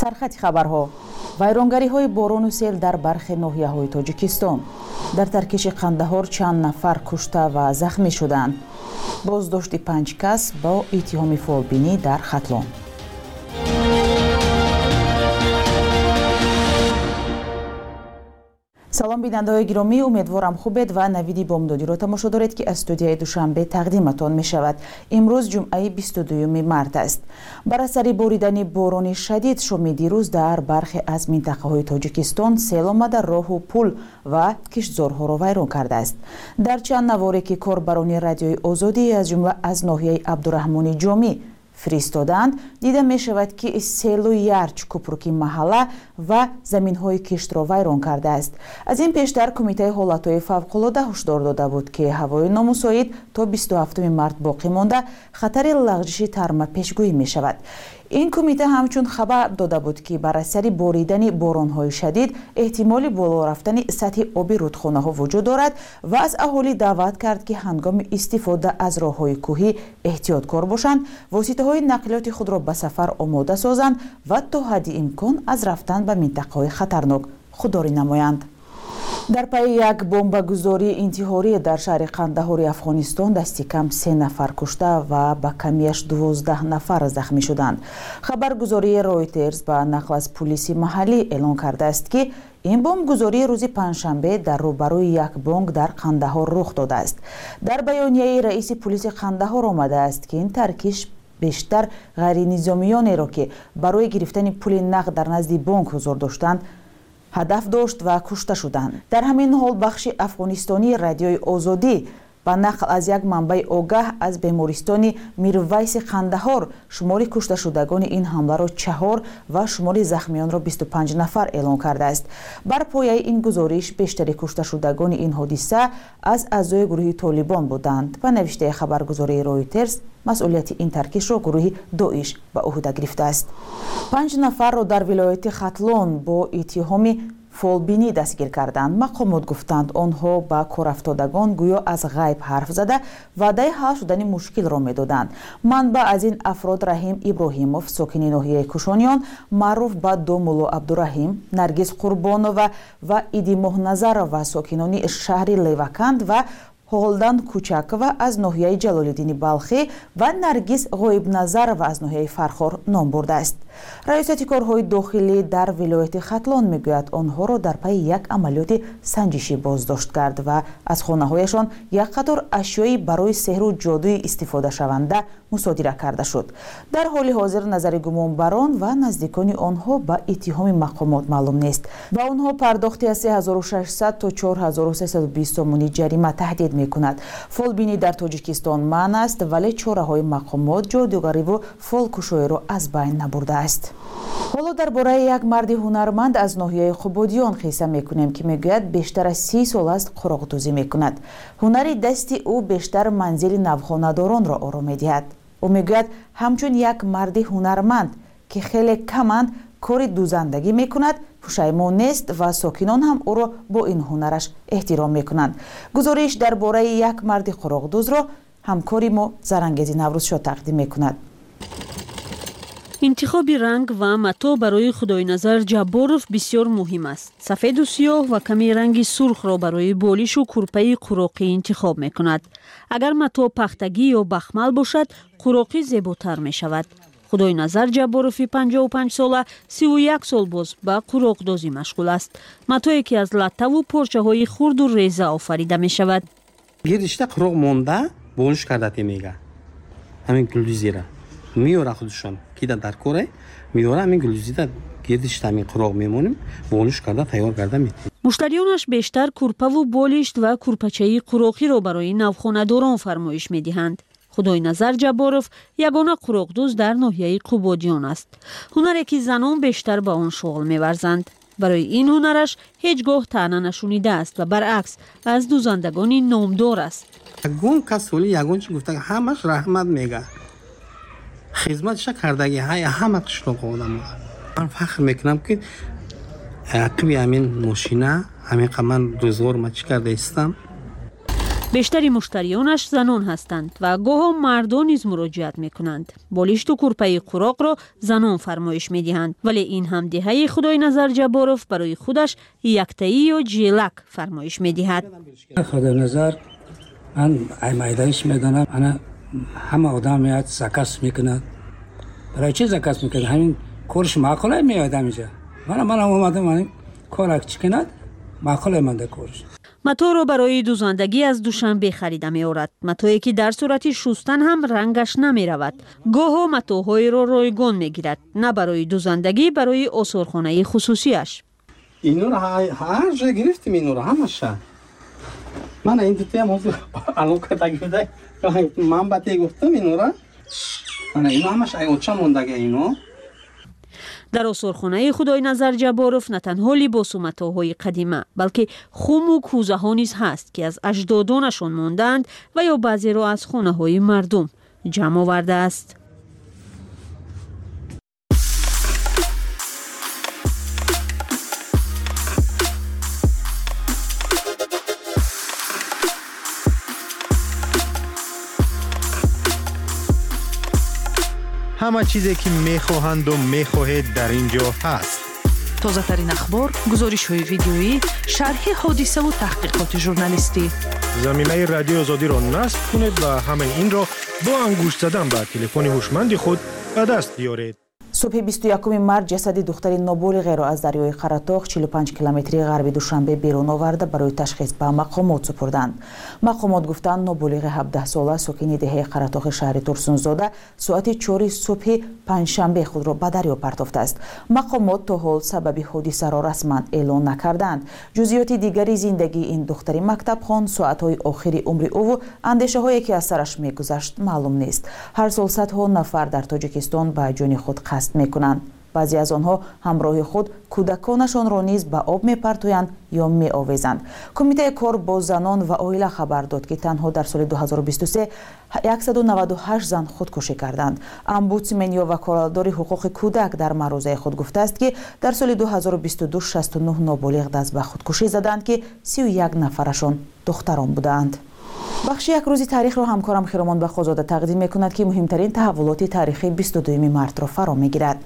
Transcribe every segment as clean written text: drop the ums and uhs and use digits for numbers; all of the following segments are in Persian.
сархати хабарҳо. вайронгариҳои борону сел дар бархи ноҳияҳои тоҷикистон. дар таркиши қандаҳор чанд нафар кушта ва захмӣ шуданд. боздошти 5 кас бо иттиҳоми фолбинӣ дар хатлон. салом бинандаҳои гиромӣ, умедворам хубед ва навиди бомдодиро тамошо доред ки аз студияи душанбе тақдиматон мешавад. имрӯз ҷумъаи 22 март аст. бар асари боридани борони шадид шоми дирӯз дар бархе аз минтақаҳои тоҷикистон сел омада роҳу пул ва киштзорҳоро вайрон кардааст. дар чанд наворе ки корбарони радиои озодӣ аз ҷумла аз ноҳияи абдураҳмони ҷомӣ фиристоданд, дида мешавад ки селу ярч купруки маҳалла ва заминҳои киштро вайрон кардааст. аз ин пештар кумитаи ҳолатҳои фавқулода ҳушдор дода буд ки ҳавои номусоид то 27 март боқӣ монда хатари лағжиши тарма пешгӯӣ мешавад. ин кумита ҳамчун хабар дода буд ки бар асари боридани боронҳои шадид эҳтимоли боло рафтани сатҳи оби рудхонаҳо вуҷуд дорад ва аз аҳолӣ даъват кард ки ҳангоми истифода аз роҳҳои кӯҳӣ эҳтиёткор бошанд, воситаҳои нақлиёти худро ба сафар омода созанд ва то ҳадди имкон аз рафтан ба минтақаҳои хатарнок худдорӣ намоянд. дар пайи як бомбагузории интиҳорие дар шаҳри қандаҳори афғонистон дасти кам 3 нафар кушта ва ба камияш 12 нафар захмӣ шуданд. хабаргузории Reuters ба нақл аз пулиси маҳаллӣ эълон кардааст ки ин бомбгузории рӯзи панҷшанбе дар рӯбарӯи як бонк дар Қандаҳор рух додааст. дар баёнияи раиси пулиси Қандаҳор омадааст ки ин таркиш бештар ғайринизомиёнеро ки барои гирифтани пули нақд дар назди бонк ҳузур доштанд ҳадаф дошт ва кушта шуданд. дар ҳамин ҳол бахши афғонистонии радиои озодӣ ба нақл аз як манбаи огаҳ аз бемористони Мирвайси Қандаҳор шумори кушташудагони ин ҳамларо 4 ва шумори захмиёнро 25 нафар эълон кардааст. бар пояи ин гузориш бештари кушташудагони ин ҳодиса аз аъзои гурӯҳи Толибон буданд. ба навиштаи хабаргузории Reuters, масъулияти ин таркишро гурӯҳи Доиш ба уҳда гирифтааст. 5 нафарро дар вилояти Хатлон бо иттиҳоми фолбинӣ дастгир карданд. мақомот гуфтанд онҳо ба корафтодагон гӯё аз ғайб ҳарф зада ваъдаи ҳал шудани мушкилро медоданд. манбаъ аз ин афрод Раҳим Иброҳимов, сокини ноҳияи Кушониён, маъруф ба Домулло Абдураҳим, Наргиз Қурбонова ва Иди Моҳназарова, сокинони шаҳри Леваканд ва Ҳолдан Кучакова аз ноҳияи Ҷалолиддини Балхӣ ва Наргиз Ғоибназарова аз ноҳияи Фархор ном бурдааст. раёсати корҳои дохилӣ дар вилояти Хатлон мегӯяд онҳоро дар пайи як амалиёти санҷишӣ боздошт кард ва аз хонаҳояшон як қатор ашёи барои сеҳру ҷодуи истифодашаванда мусодира карда шуд. дар ҳоли ҳозир назари гумонбарон ва наздикони онҳо ба иттиҳоми мақомот маълум нест. ба онҳо пардохти аз 3600 то 4320 сомони ҷарима таҳдид мекунад. фолбинӣ дар Тоҷикистон маън аст, вале чораҳои мақомот ҷодугариву фолкушоиро аз байн набурдааст. ҳоло дар бораи як марди ҳунарманд аз ноҳияи Қубодиён қисса мекунем ки мегӯяд бештар аз 30 сол аст қуроқдӯзӣ мекунад. ҳунари дасти ӯ бештар манзили навхонадоронро оро медиҳад. ӯ мегӯяд ҳамчун як марди ҳунарманд ки хеле каманд кори дӯзандагӣ мекунад, пушаймон нест ва сокинон ҳам ӯро бо ин ҳунараш эҳтиром мекунанд. гузориш дар бораи як марди қуроқдӯзро ҳамкори мо Зарангези Наврӯзшод тақдим мекунад. интихоби ранг ва мато барои Худойназар Ҷабборов бисёр муҳим аст. сафеду сиёҳ ва ками ранги сурхро барои болишу курпаи қуроқӣ интихоб мекунад. агар мато пахтагӣ ё бахмал бошад, қуроқӣ зеботар мешавад. Худойназар Ҷабборови 55 сола 31 сол боз ба қуроқдозӣ машғул аст. матое ки аз латтаву порчаҳои хурду реза офарида мешавад. гирдишта қуроқ монда болиш кардати мега ҳамин гулдузира миёра худшон кида дар коре миёра ҳамин гулдузида гирдишта ҳамин қуроқ мемоним болиш карда тайёр карда метавонем. муштариёнаш бештар курпаву болишт ва курпачаи қуроқиро барои навхонадорон фармоиш медиҳанд. Худойназар Ҷабборов ягона қуроқдӯз дар ноҳияи Қубодиён аст. ҳунаре ки занон бештар ба он шуғл меварзанд. барои ин ҳунараш ҳеҷ гоҳ таъна нашунидааст ва баръакс аз дӯзандагони номдор аст. ягон кас соли ягон чи гуфта ҳамаш раҳмат мега хизматша кардаги ҳама қишлоқ одам. ман фахр мекунам ки ақиби ҳамин мошина ҳамин қа ман рӯзгор ма чӣ карда истам. بیشتری مشتریانش زنان هستند و گاه مردان نیز مراجعت میکنند. بالشت و کورپه قراق را زنان فرمایش میدهند، ولی این هم دهه خدای نظر جباروف برای خودش یکتایی یا جیلک فرمایش میدهد. خدای نظر من ایمایدهش میدانم، انا همه آدم میاد زکاس میکنند. برای چی زکاس میکنند؟ همین کارش معقوله میاد اینجا. من اومدم من کارک چیکند معقوله منده کارش. متو را برای دوزندگی از دوشنبه خریده می آورد. متویی که در صورت شستن هم رنگش نمی رود. گاه متوهای را رایگان می گیرد، نه برای دوزندگی، برای آثارخانه خصوصیش. اینو را هر جا گرفتیم، اینو را همش. من این دیگه هم الان کتاگیده من باید گفتم اینو را. من اینو همش اوچا موندگه اینو. در آثارخانه خدای نظر جباروف نه تنها لباس و متاعهای قدیمه، بلکه خم و کوزه ها نیز هست که از اجدادانشان ماندند و یا بعضی را از خانه های مردم جمع آورده است. همه چیزی که میخواهند و میخواهید در اینجا هست. تازه ترین اخبار، گزارش های ویدیویی، شرح حادثه و تحقیقات ژورنالیستی. زمینه رادیو آزادی را نصب کنید و همه این را با انگشت زدن به تلفن هوشمند خود به دست بیارید. صبح 21 مارس جسد دختری نابالغ را از دریای قره‌طاق 45 کیلومتری غربی دوشنبه بیرون آورده برای تشخیص به مقامات سپردند. مقامات گفتند نابالغ 17 ساله ساکن دهه قره‌طاق شهر ترسونزاده ساعت 4 صبح پنجشنبه خود را به دریا پرتافته است. مقامات تا حال سبب حادثه را رسما اعلام نکردند. جزئیات دیگری زندگی این دختری مکتبخوان، ساعت‌های آخری عمر او و اندیشه‌هایی که از سرش می‌گذشت معلوم نیست. هر سال صدها نفر در تاجیکستان به جان خود قصد میکنند. بعضی از آنها همراه خود کودکانشان را نیز به آب میپرتویند یا میآویزند. کمیته کار با زنان و عائله خبر داد که تنها در سال 2023 198 زن خودکشی کردند. امبودسمن یا وکالتدار حقوق کودک در معروضه خود گفته است که در سال 2022 69 نابالغ دست به خودکشی زدند که 31 نفرشان دختران بودند. بخش یک روزی تاریخ را همکارم خیرمان بخش‌زاده تقدیم می‌کند که مهمترین تحولات تاریخی 22 مارس را فرا می‌گیرد.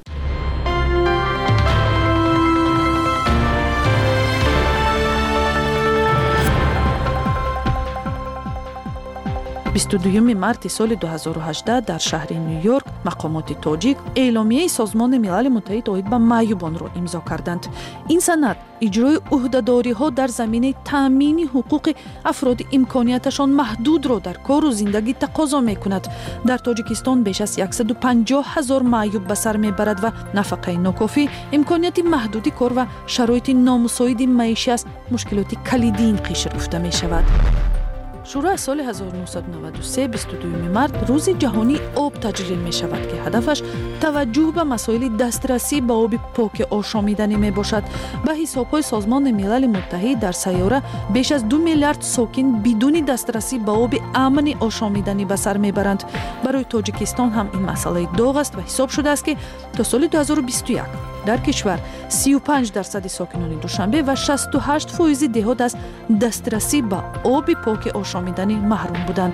22 марти соли 2018 дар шаҳри Нью-Йорк мақомоти тоҷик эъломияи Созмони Милали Муттаҳид оид ба маъюбонро имзо карданд. Ин санад иҷрои уҳдадориҳо дар заминаи таъмини ҳуқуқи афроди имконияташон маҳдудро дар кору зиндагӣ тақозо мекунад. Дар Тоҷикистон беш аз 150 000 маъюб ба сар мебарад ва нафақаи нокофӣ, имконияти маҳдуди кор ва шароити номусоиди маишӣ аз мушкилоти калидии ин қишр гуфта мешавад. шуро аз соли 1993 22 март рӯзи ҷаҳонии об таҷлил мешавад ки ҳадафаш таваҷҷӯҳ ба масоили дастрасӣ ба оби поки ошомиданӣ мебошад. ба ҳисобҳои Созмони Милали Муттаҳид дар сайёра беш аз 2 миллиард сокин бидуни дастрасӣ ба оби амни ошомиданӣ ба сар мебаранд. барои Тоҷикистон ҳам ин масъалаи доғ аст ва ҳисоб шудааст ки то соли 2021 дар кишвар 35% сокинони Душанбе ва 68% деҳот аз дастрасӣ ба оби поки ошомиданӣ маҳрум буданд.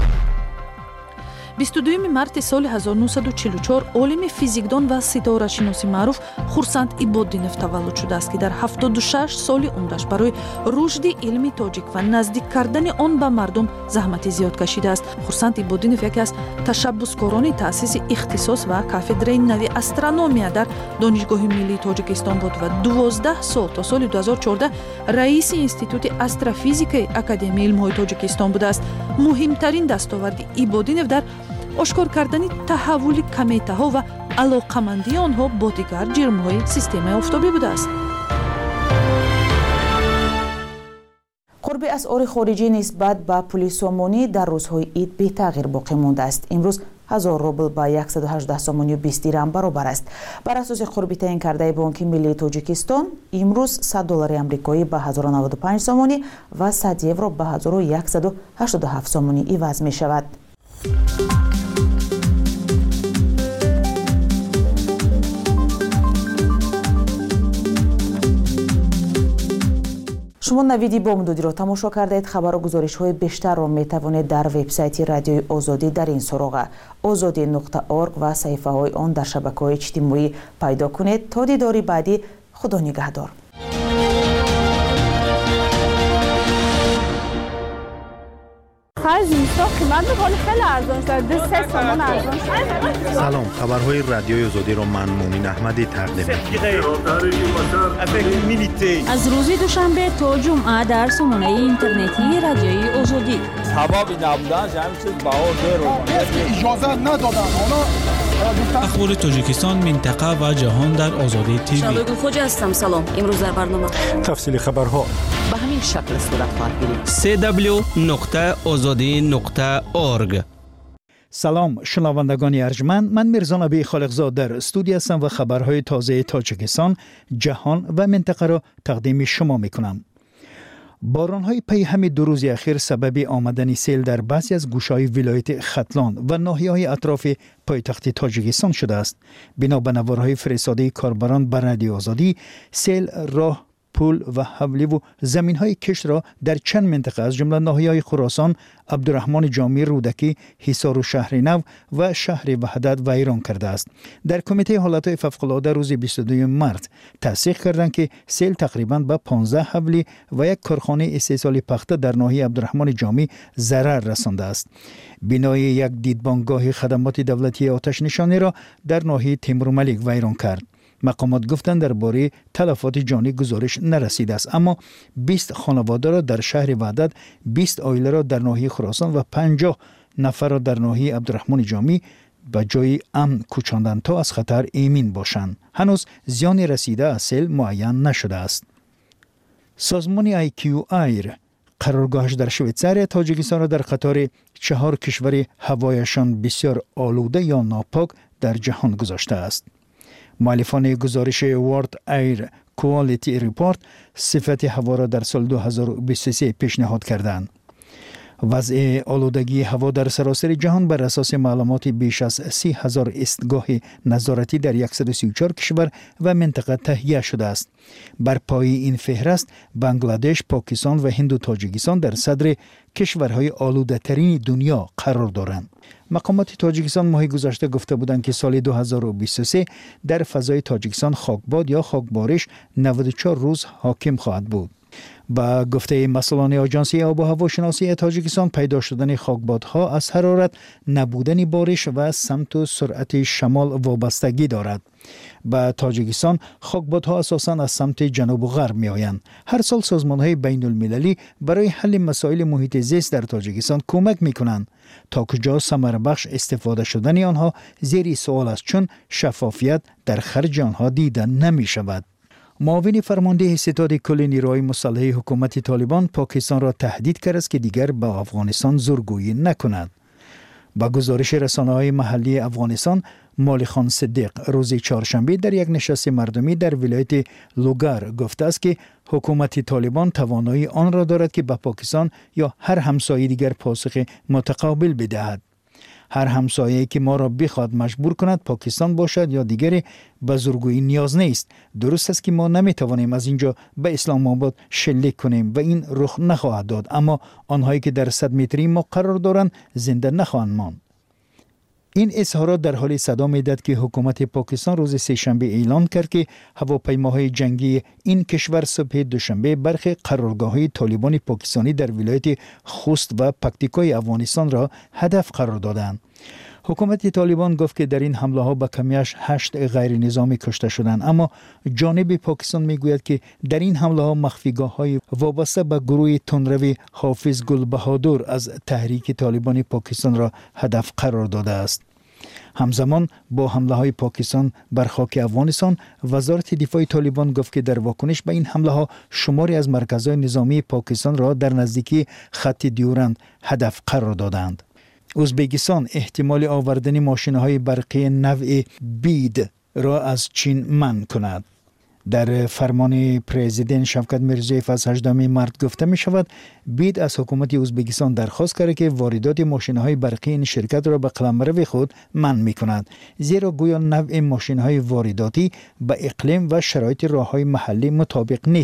22 марти соли 1944 олими физикдон ва ситорашиноси маъруф Хурсанд Ибоддинов таваллуд шудааст ки дар 76 соли умраш барои рушди илми тоҷик ва наздик кардани он ба мардум заҳмати зиёд кашидааст. Хурсанд Ибоддинов яке аз ташаббускорони таъсиси ихтисос ва кафедраи нави астрономия дар Донишгоҳи миллии Тоҷикистон буд ва 12 сол то соли 2014 раиси институти астрофизикаи Академияи илмҳои Тоҷикистон будааст. муҳимтарин дастоварди Ибоддинов дар ошкор кардани таҳаввули кометаҳо ва алоқамандии онҳо бо дигар ҷирмҳои системаи офтобӣ будааст. қурби асъори хориҷӣ нисбат ба пули сомонӣ дар рӯзҳои ид бетағйир боқӣ мондааст. имрӯз 1000 рубл ба 118 сомонию 20 дирҳам баробар аст. бар асоси қурби таъин кардаи Бонки Миллии Тоҷикистон имрӯз $100 амрикоӣ ба 1095 сомонӣ ва 100 евро ба 1187 сомонӣ иваз мешавад. شما نویدی بامدادی را تماشا کردید. خبر و گزارش های بیشتر را می توانید در وبسایت رادیوی آزادی در این سراغ azadi.org و صفحه های آن در شبکه‌های اجتماعی پیدا کنید. تا دیداری بعدی، خدا نگهدار. سلام، خبرهای رادیوی آزادی را من مومن احمدی تقدیم می‌کنم. از روز دوشنبه تا جمعه در سامانه اینترنتی رادیوی آزادی. سبب نبودن همین چیز اجازه ندادن. اخبار تاجیکستان، منطقه و جهان در آزادی تیوی. شالوی خوج هستم. سلام. امروز در برنامه تفصیل خبرها به همین شکل صورت خواهد گرفت. www.azadi.org. سلام شنوندگان ارجمند، من میرزا نبی خالقزاد در استودیو هستم و خبرهای تازه تاجیکستان، جهان و منطقه را تقدیم شما میکنم. باران‌های پی همین 2 روز اخیر سبب آمدن سیل در بعضی از گوشه‌های ولایت ختلان و ناحیه‌های اطراف پایتخت تاجیکستان شده است. بنا به نوارهای فرستاده کاربران بر رادیو آزادی، سیل راه، پول و حولی و زمین‌های کشت را در چند منطقه از جمله ناحیه‌های خراسان، عبدالرحمن جامی رودکی، حصار و شهر نو و شهر وحدت ویران کرده است. در کمیته حالات فوق‌العاده روز 22 مارس تصدیق کردند که سیل تقریباً به 15 حولی و یک کارخانه استحصال پخته در ناحیه عبدالرحمن جامی ضرر رسانده است. بنای یک دیدبانگاه خدمات دولتی آتش نشانی را در ناحیه تیمورملک ویران کرد. مقامات گفتند درباره تلفات جانی گزارش نرسیده است، اما 20 خانواده را در شهر وحدت، 20 عائله را در ناحیه خراسان و 50 نفر را در ناحیه عبدالرحمن جامی به جای امن کوچاندند تا از خطر ایمن باشند. هنوز زیان رسیده از سیل معین نشده است. سازمان ایکیو ایر قرارگاهش در شویتزار تاجیکستان را در قطار 4 کشور هوایشان بسیار آلوده یا ناپاک در جهان گذاشته است. مؤلفان گزارش ورلد ایر کوالیتی ریپورت صفت هوا را در سال 2023 پیشنهاد کردند. وضع آلودگی هوا در سراسر جهان بر اساس معلومات بیش از 30,000 ایستگاه نظارتی در 134 کشور و منطقه تهیه شده است. بر پای این فهرست بنگلادش، پاکستان و هند و تاجیکستان در صدر کشورهای آلوده ترین دنیا قرار دارند. مقامات تاجیکستان ماه گذشته گفته بودند که سال 2023 در فضای تاجیکستان خاکباد یا خاکبارش 94 روز حاکم خواهد بود. با گفته مسئولان آژانس آب و هوا شناسی تاجیکستان، پیدا شدن خاکبادها از حرارت، نبودن بارش و سمت و سرعت شمال وابستگی دارد. با تاجیکستان خاکبادها اساساً از سمت جنوب و غرب می آیند. هر سال سازمان‌های بین المللی برای حل مسائل محیط زیست در تاجیکستان کمک می کنند. تا کجا ثمر بخش استفاده شدن آنها زیر سوال است، چون شفافیت در خرج آنها دیده نمی شود. معاون فرمانده ستاد کل نیروهای مسلح حکومت طالبان پاکستان را تهدید کرد است که دیگر به افغانستان زورگویی نکند. با گزارش رسانه‌های محلی افغانستان، مالی خان صدیق روز چهارشنبه در یک نشست مردمی در ولایت لوگر گفته است که حکومت طالبان توانایی آن را دارد که به پاکستان یا هر همسایه دیگر پاسخ متقابل بدهد. هر همسایه‌ای که ما را بخواد مجبور کند پاکستان باشد یا دیگری، به زورگویی نیاز نیست. درست است که ما نمیتوانیم از اینجا به اسلام آباد شلیک کنیم و این رخ نخواهد داد، اما آنهایی که در 100 متری ما قرار دارند زنده نخواهند ماند. این اظهارات در حال صدا می‌دهد که حکومت پاکستان روز سه‌شنبه اعلام کرد که هواپیماهای جنگی این کشور صبح دوشنبه برخی قرارگاه‌های طالبان پاکستانی در ولایت خوست و پکتیکای افغانستان را هدف قرار دادند. حکومت طالبان گفت که در این حمله ها به کمیش 8 غیر نظامی کشته شدند، اما جانب پاکستان میگوید که در این حمله ها مخفیگاه های وابسته به گروه تندروی حافظ گل بهادر از تحریک طالبان پاکستان را هدف قرار داده است. همزمان با حمله های پاکستان بر خاک افغانستان، وزارت دفاع طالبان گفت که در واکنش به این حمله ها شماری از مرکزهای نظامی پاکستان را در نزدیکی خط دیورند هدف قرار دادند. ازبکستان احتمال آوردن ماشین‌های برقی نوع بید را از چین منع کند. در فرمان پرزیدنت شوکت میرزیوف از 18 مارس گفته می شود بید از حکومت ازبکستان درخواست کرده که واردات ماشین‌های برقی این شرکت را به قلمرو خود منع می کند، زیرا گویا نوع ماشین‌های وارداتی به اقلیم و شرایط راه‌های محلی مطابق نیستند.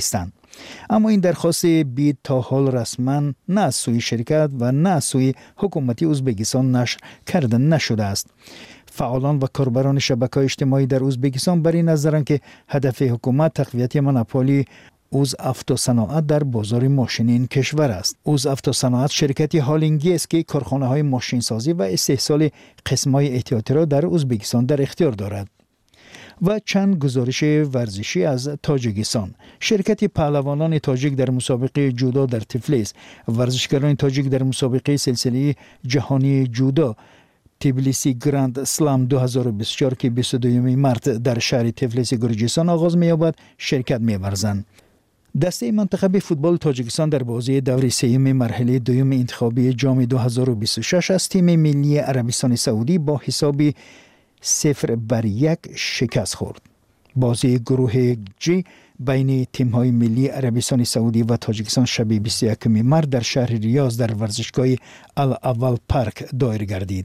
اما این درخواست بید تا حال رسما نه از سوی شرکت و نه از سوی حکومت ازبکستان نشر کرده نشده است. فعالان و کاربران شبکه‌های اجتماعی در ازبکستان بر این نظرند که هدف حکومت تقویت مونوپولی اوزافتوصناعت در بازار ماشین این کشور است. اوزافتوصناعت شرکتی هالندی است که کارخانه‌های ماشینسازی و استحصال قسم‌های احتیاطی را در ازبکستان در اختیار دارد. و چند گزارش ورزشی از تاجیکستان. شرکت پهلوانان تاجیک در مسابقه جودو در تفلیس، ورزشکاران تاجیک در مسابقه سلسله جهانی جودو تبلیسی گراند سلام 2024 که 22 مارس در شهر تفلیس گرجستان آغاز می‌یابد شرکت می‌ورزند. دسته منتخب فوتبال تاجیکستان در بازی دور سوم مرحله دوم انتخابی جام 2026 از تیم ملی عربستان سعودی با حساب 0-1 شکست خورد. بازی گروه جی بین تیم‌های ملی عربستان سعودی و تاجیکستان شب 21 مارس در شهر ریاض در ورزشگاه الاول پارک دایر گردید.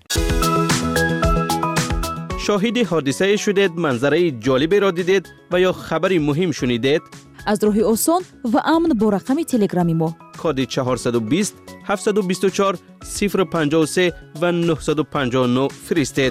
شاهد حادثه شدید، منظره جالبی را دیدید و یا خبری مهم شنیدید؟ از راه آسان و امن با رقم تلگرامی ما کد 420 724 053 و 959 فرستید.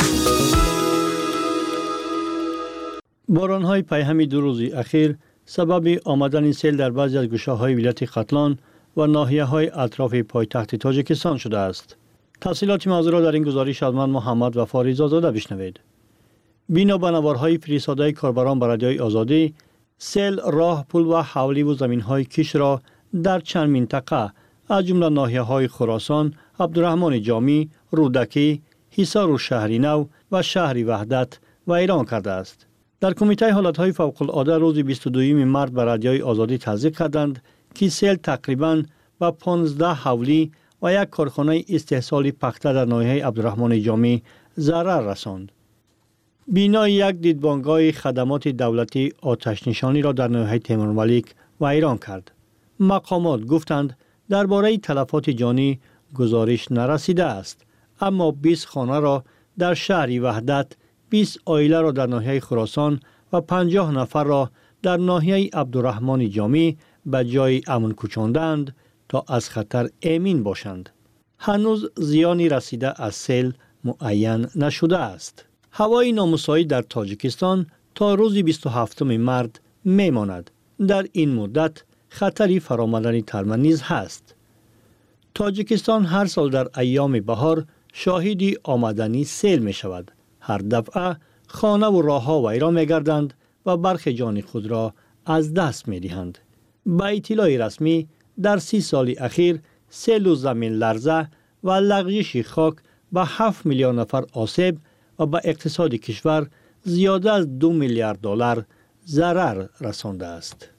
باران‌های پیهمی 2 روز اخیر سبب آمدن سیل در بعضی از گوشه‌های ولایت ختلان و ناحیه‌های اطراف پایتخت تاجیکستان شده است. تفصیلات موضوع را در این گزارش از من محمد وفا رضازاده بشنوید. بنا به نوارهای فرستاده کاربران به رادیوی آزادی، سیل راه، پل و حولی و زمین‌های کش را در چند منطقه از جمله ناحیه‌های خراسان، عبدالرحمن جامی، رودکی، حصار و شهری نو و شهر وحدت ویران کرده است. در کمیته حالتهای فوق‌العاده روز 22 مارس به رادیوی آزادی تصدیق کردند که سیل تقریباً به 15 حولی و یک کارخانه استحصال پخته در ناحیه عبدالرحمن جامی ضرر رساند. بینای یک دیدبانگاه خدمات دولتی آتش نشانی را در ناحیه تیمورملیک ویران کرد. مقامات گفتند درباره تلفات جانی گزارش نرسیده است، اما 20 خانه را در شهر وحدت، 20 عائله را در ناحیه خراسان و 50 نفر را در ناحیه عبدالرحمن جامی به جای امن کوچاندند تا از خطر امین باشند. هنوز زیانی رسیده از سیل معین نشده است. هوای نامساعد در تاجیکستان تا روز 27 مارس میماند. در این مدت خطری فرآمدن ترمه نیز هست. تاجیکستان هر سال در ایام بهار شاهد آمدنی سیل می شود. هر دفعه خانه و راه‌ها ویران می‌گردند و برخی جان خود را از دست می‌دهند. با اطلاع رسمی در 30 سال اخیر سیل و زمین لرزه و لغزش خاک به 7 میلیون نفر آسیب و به اقتصاد کشور زیاده از 2 میلیارد دلار ضرر رسانده است.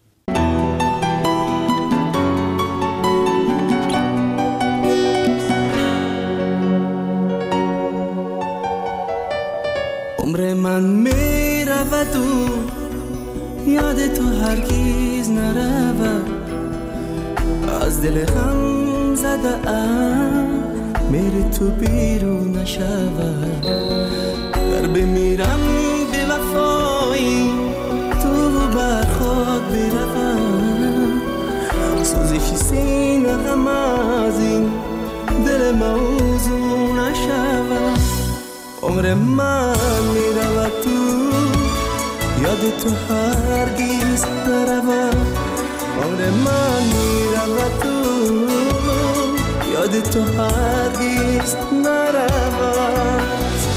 عمر من می رود و یاد تو هرگز نرود، از دل غم زده ام میری تو بیرون نشود. در بمیرم به وفایی تو بر خود بروم، سوزش سینه غم از این دل موضوع نشود. عمر من می رود تو یاد تو هرگز نرود. عمر من می رود تو یاد تو هرگز نرود.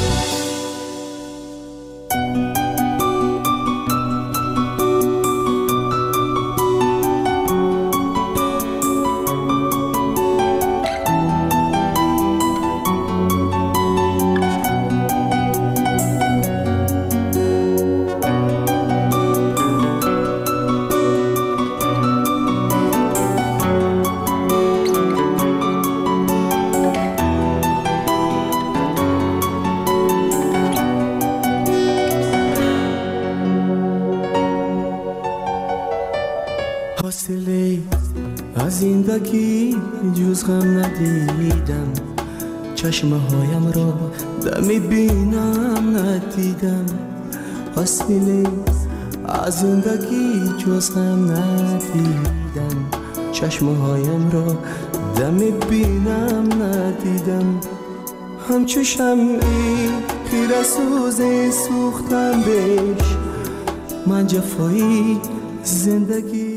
زندگی جز غم ندیدم، چشمه هایم را دمی بینم ندیدم. حاصله از زندگی جز غم ندیدم، چشمهایم را دم بینم ندیدم، همچو شمعی خیره سوزی سوختم بهش، من جفایی زندگی.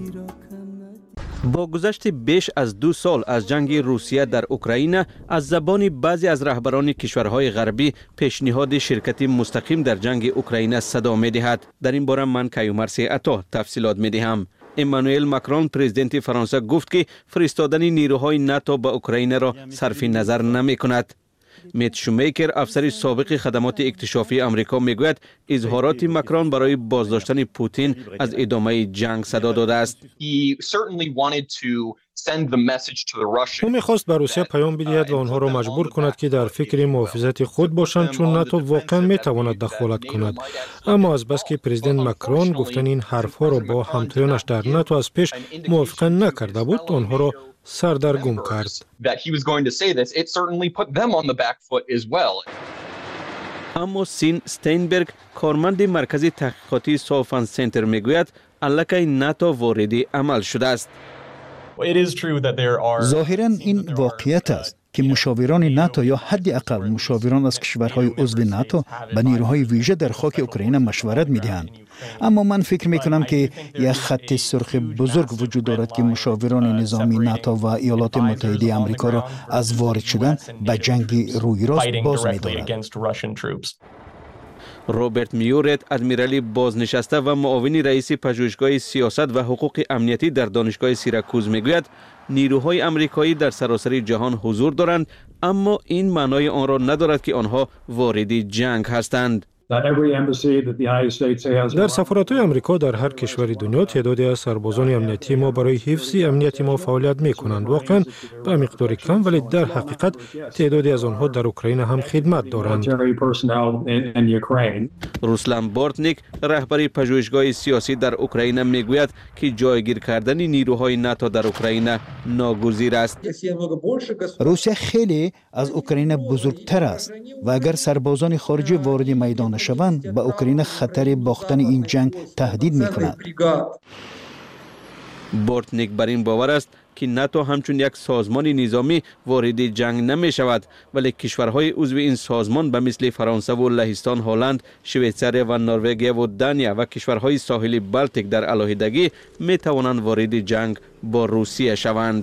با گذشت بیش از 2 سال از جنگ روسیه در اوکراین، از زبان بعضی از رهبران کشورهای غربی پیشنهاد شرکت مستقیم در جنگ اوکراین صدا می دهد. در این باره من کیومرث عطا تفصیلات می دهم. امانوئل ماکرون پرزیدنت فرانسه گفت که فرستادن نیروهای ناتو به اوکراین را صرف نظر نمی کند. میت شومیکر افسر سابق خدمات اکتشافی آمریکا میگوید اظهارات ماکرون برای بازداشتن پوتین از ادامه جنگ صدا داده است. او میخواست به روسیه پیام بدهد و آنها را مجبور کند که در فکر محافظت خود باشند، چون ناتو واقعا میتواند دخالت کند. اما از بس که پرزیدنت ماکرون گفتن این حرفها را با همتایانش در ناتو از پیش موافقه نکرده بود، آنها را سردرگم کرد. اما سین استینبرگ کارمند مرکز تحقیقاتی سالفان سنتر میگوید الکی ناتو وارد عمل شده است. ظاهراً این واقعیت است که مشاوران ناتو یا حداقل مشاوران از کشورهای عضو ناتو به نیروهای ویژه در خاک اوکراین مشورت می‌دهند. اما من فکر می‌کنم که یک خط سرخ بزرگ وجود دارد که مشاوران نظامی ناتو و ایالات متحده آمریکا را از وارد شدن به جنگ روی راست باز می‌دارد. روبرت میورت ادمیرالی بازنشسته و معاون رئیس پژوهشگاه سیاست و حقوق امنیتی در دانشگاه سیراکوز میگوید نیروهای آمریکایی در سراسر جهان حضور دارند، اما این معنای آن را ندارد که آنها وارد جنگ هستند. در سفارت‌های آمریکا در هر کشور دنیا تعدادی از سربازان امنیتی ما برای حفظ امنیت ما فعالیت می‌کنند. واقعاً به مقدار کم، ولی در حقیقت تعدادی از آنها در اوکراین هم خدمت دارند. روسلان بورتنیک رهبر پژوهشگاه سیاسی در اوکراین میگوید که جایگیر کردن نیروهای ناتو در اوکراین ناگزیر است. روسیه خیلی از اوکراین بزرگتر است و اگر سربازان خارجی وارد میدان شوند به اوکراین خطر باختن این جنگ تهدید می‌کند. بورتنیک بر این باور است که ناتو همچون یک سازمان نظامی وارد جنگ نمی شود، ولی کشورهای عضو این سازمان به مثل فرانسه و لهستان، هلند، شویتزاری و نروژ و دانیا و کشورهای ساحلی بالتیک در علاهیدگی می توانند وارد جنگ با روسیه شوند.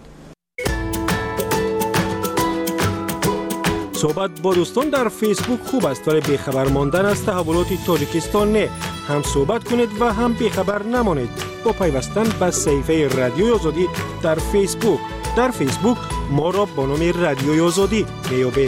صحبت با دوستان در فیسبوک خوب است، ولی بیخبر ماندن از تحولات تاجیکستان نه. هم صحبت کنید و هم بیخبر نمانید با پیوستن به صفحه رادیوی آزادی در فیسبوک. در فیسبوک ما را با نام رادیوی آزادی میابید.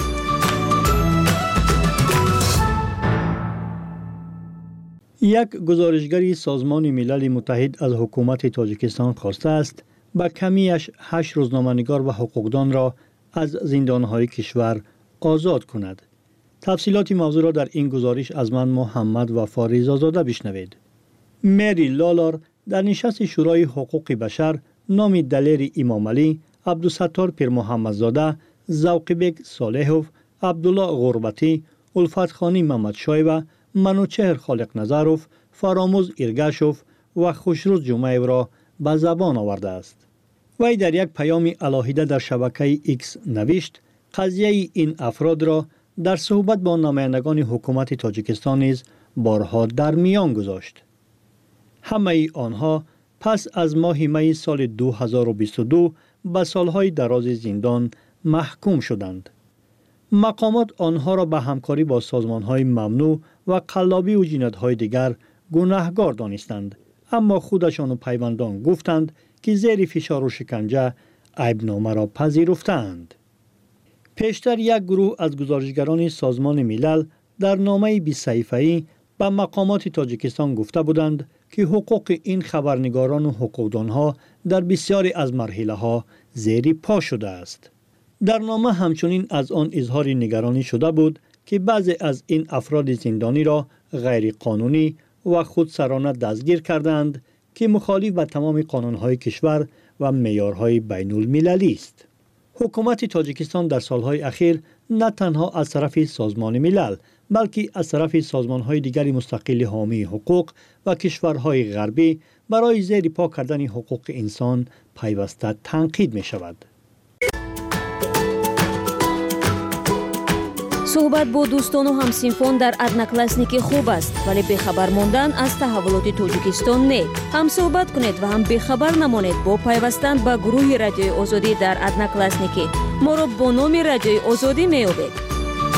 یک گزارشگری سازمان ملل متحد از حکومت تاجیکستان خواسته است به کمیش 8 روزنامه‌نگار و حقوقدان را از زندان‌های کشور آزاد کند. تفصیلات موضوع را در این گزارش از من محمد وفا رضازاده بشنوید. مری لالار در نشست شورای حقوق بشر نام دلیر امام علی، عبدالستار پیر محمدزاده، ذوقبک صالحوف، عبدالله غربتی، الفت خانی محمدشای و منوچهر خالق نظروف، فراموز ایرگشوف و خوشروز جمعه را به زبان آورده است. وی در یک پیام علاهیده در شبکه ایکس نوشت قضیه این افراد را در صحبت با نمایندگان حکومت تاجیکستان نیز بارها در میان گذاشت. همه آنها پس از ماه می سال 2022 به سالهای دراز زندان محکوم شدند. مقامات آنها را به همکاری با سازمانهای ممنوع و قلابی و جنایت‌های دیگر گناهکار دانستند، اما خودشان و پیوندان گفتند که زیر فشار و شکنجه عیبنامه را پذیرفتند. پیشتر یک گروه از گزارشگران سازمان ملل در نامه 20 صفحه‌ای به مقامات تاجیکستان گفته بودند که حقوق این خبرنگاران و حقوقدانها در بسیاری از مرحله‌ها زیر پا شده است. در نامه همچنین از آن اظهار نگرانی شده بود که بعضی از این افراد زندانی را غیر قانونی و خودسرانه دستگیر کردند که مخالف با تمام قانون‌های کشور و معیارهای بین المللی است. حکومت تاجیکستان در سالهای اخیر نه تنها از طرف سازمان ملل بلکه از طرف سازمان‌های دیگر مستقل حامی حقوق و کشورهای غربی برای زیر پا کردن حقوق انسان پیوسته تنقید می‌شود. صحبت با دوستان و همسینفون در ادناکلاسنیکی خوب است، ولی بخبر ماندن از تحولات تاجیکستان نه. هم صحبت کنید و هم بخبر نمانید با پیوستن به گروه رادیوی آزادی در ادناکلاسنیکی. ما را با نام رادیوی آزادی می‌یابید.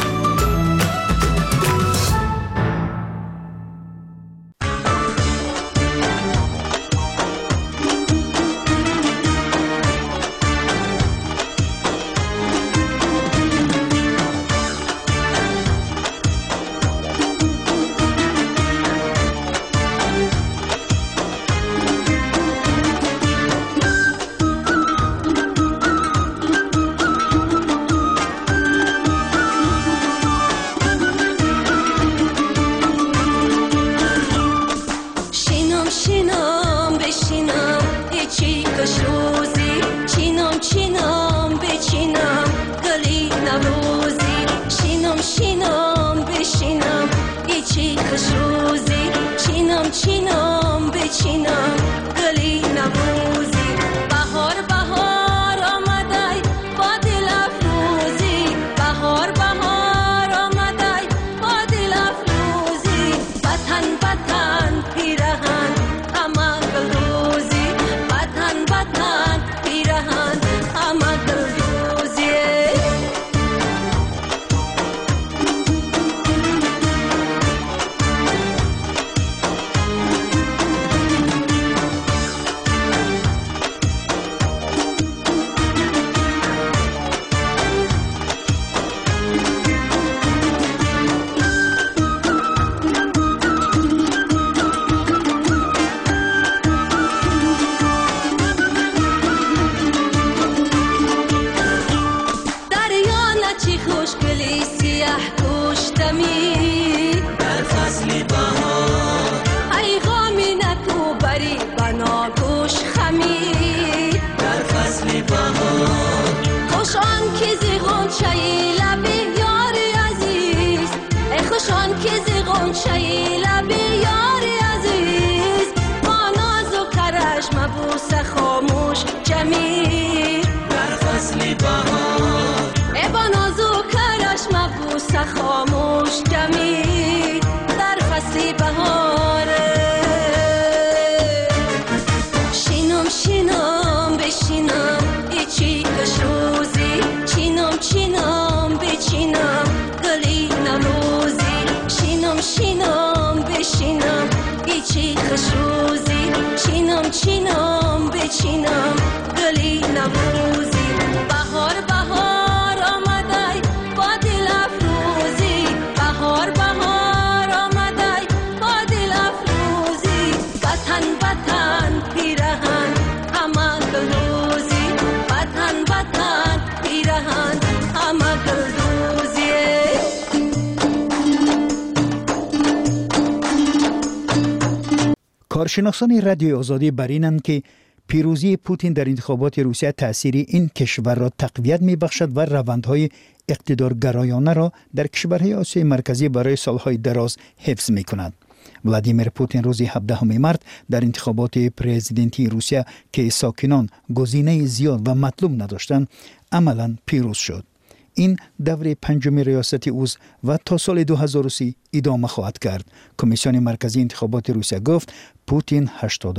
کارشناسان رادیوی آزادی بر اینند که پیروزی پوتین در انتخابات روسیه تأثیر این کشور را تقویت می‌بخشد و روندهای اقتدارگرایانه را در کشورهای آسیای مرکزی برای سالهای دراز حفظ می‌کند. ولادیمیر پوتین روز 17 مارس در انتخابات پرزیدنتی روسیه که ساکنان گزینه زیاد و مطلوب نداشتند عملاً پیروز شد. این دوره پنجم ریاست اوست و تا سال 2030 ادامه خواهد کرد. کمیسیون مرکزی انتخابات روسیه گفت پوتین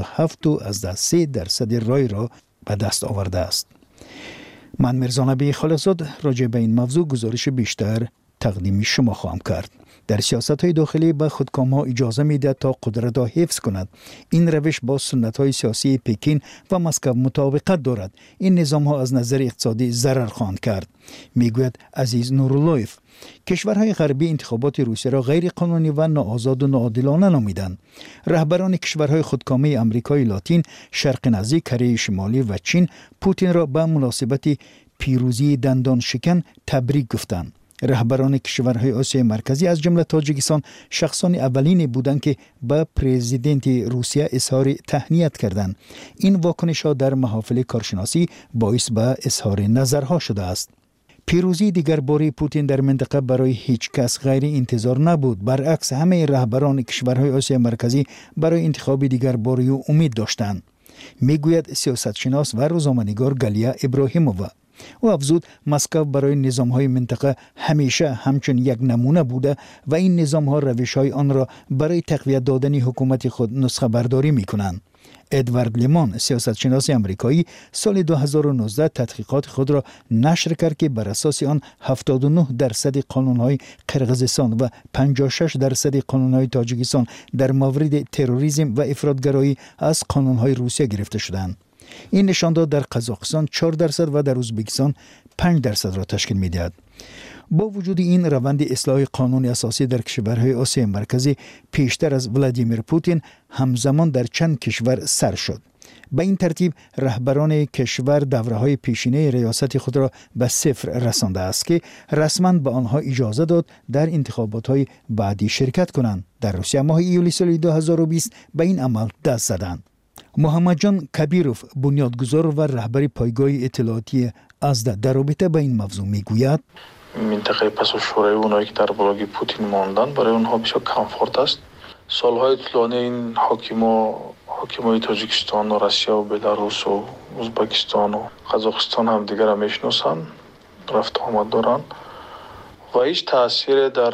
87.3% رای را به دست آورده است. من میرزا نبی خالقزاد راجع به این موضوع گزارش بیشتر تقدیم شما خواهم کرد. در سیاست‌های داخلی به خودکام‌ها اجازه می‌دهد تا قدرت را حفظ کند. این روش با سنت‌های سیاسی پکین و مسکو مطابقت دارد. این نظام‌ها از نظر اقتصادی ضرر خواهند کرد. میگوید عزیز نوراللهیف. کشورهای غربی انتخابات روسیه را غیر قانونی و ناآزاد و ناعادلانه نامیدند. رهبران کشورهای خودکامه آمریکای لاتین، شرق نزدیک، کره شمالی و چین پوتین را به مناسبت پیروزی دندان شکن تبریک گفتند. رهبران کشورهای آسیای مرکزی از جمله تاجیکستان شخصان اولین بودند که به پرزیدنت روسیه اظهار تهنیت کردند. این واکنش‌ها در محافل کارشناسی باعث به اظهار نظرها شده است. پیروزی دیگر باره پوتین در منطقه برای هیچ کس غیر انتظار نبود. برعکس همه رهبران کشورهای آسیا مرکزی برای انتخاب دیگر باره او امید داشتند. میگوید سیاستشناس و روزنامه‌نگار گالیا ابراهیمووا. او افزود مسکو برای نظام‌های منطقه همیشه همچون یک نمونه بوده و این نظام‌ها روش‌های آن را برای تقویت دادن حکومت خود نسخه برداری می‌کنند. ادوارد لیمان سیاستشناس آمریکایی سال 2019 تحقیقات خود را نشر کرد که بر اساس آن 79% قانون‌های قرقیزستان و 56% قانون‌های تاجیکستان در مورد تروریسم و افراطگرایی از قانون‌های روسیه گرفته شدند. این نشان داد در قزاقستان 4% و در ازبکستان 5% را تشکیل می‌دهد. با وجود این روند اصلاح قانون اساسی در کشورهای آسیا مرکزی پیشتر از ولادیمیر پوتین همزمان در چند کشور سر شد. به این ترتیب رهبران کشور دوره‌های پیشینه ریاست خود را به صفر رسانده است که رسما به آنها اجازه داد در انتخابات‌های بعدی شرکت کنند. در روسیه ماه ایولی سال 2020 به این عمل دست زدند. محمد جان کبیروف بنیادگذار و رهبر پایگاه اطلاعاتی ازدا در رابطه با این موضوع میگوید منطقه پاسوشوری اونایی که در بلاگ پوتین ماندن برای اونها بسیار کامفورت است. سالهای طولانی این حاکمای تاجیکستان و روسیه و بلاروس و ازبکستان و قزاقستان هم دیگر هم میشناسن، رفت آمد دارن و هیچ تاثیر در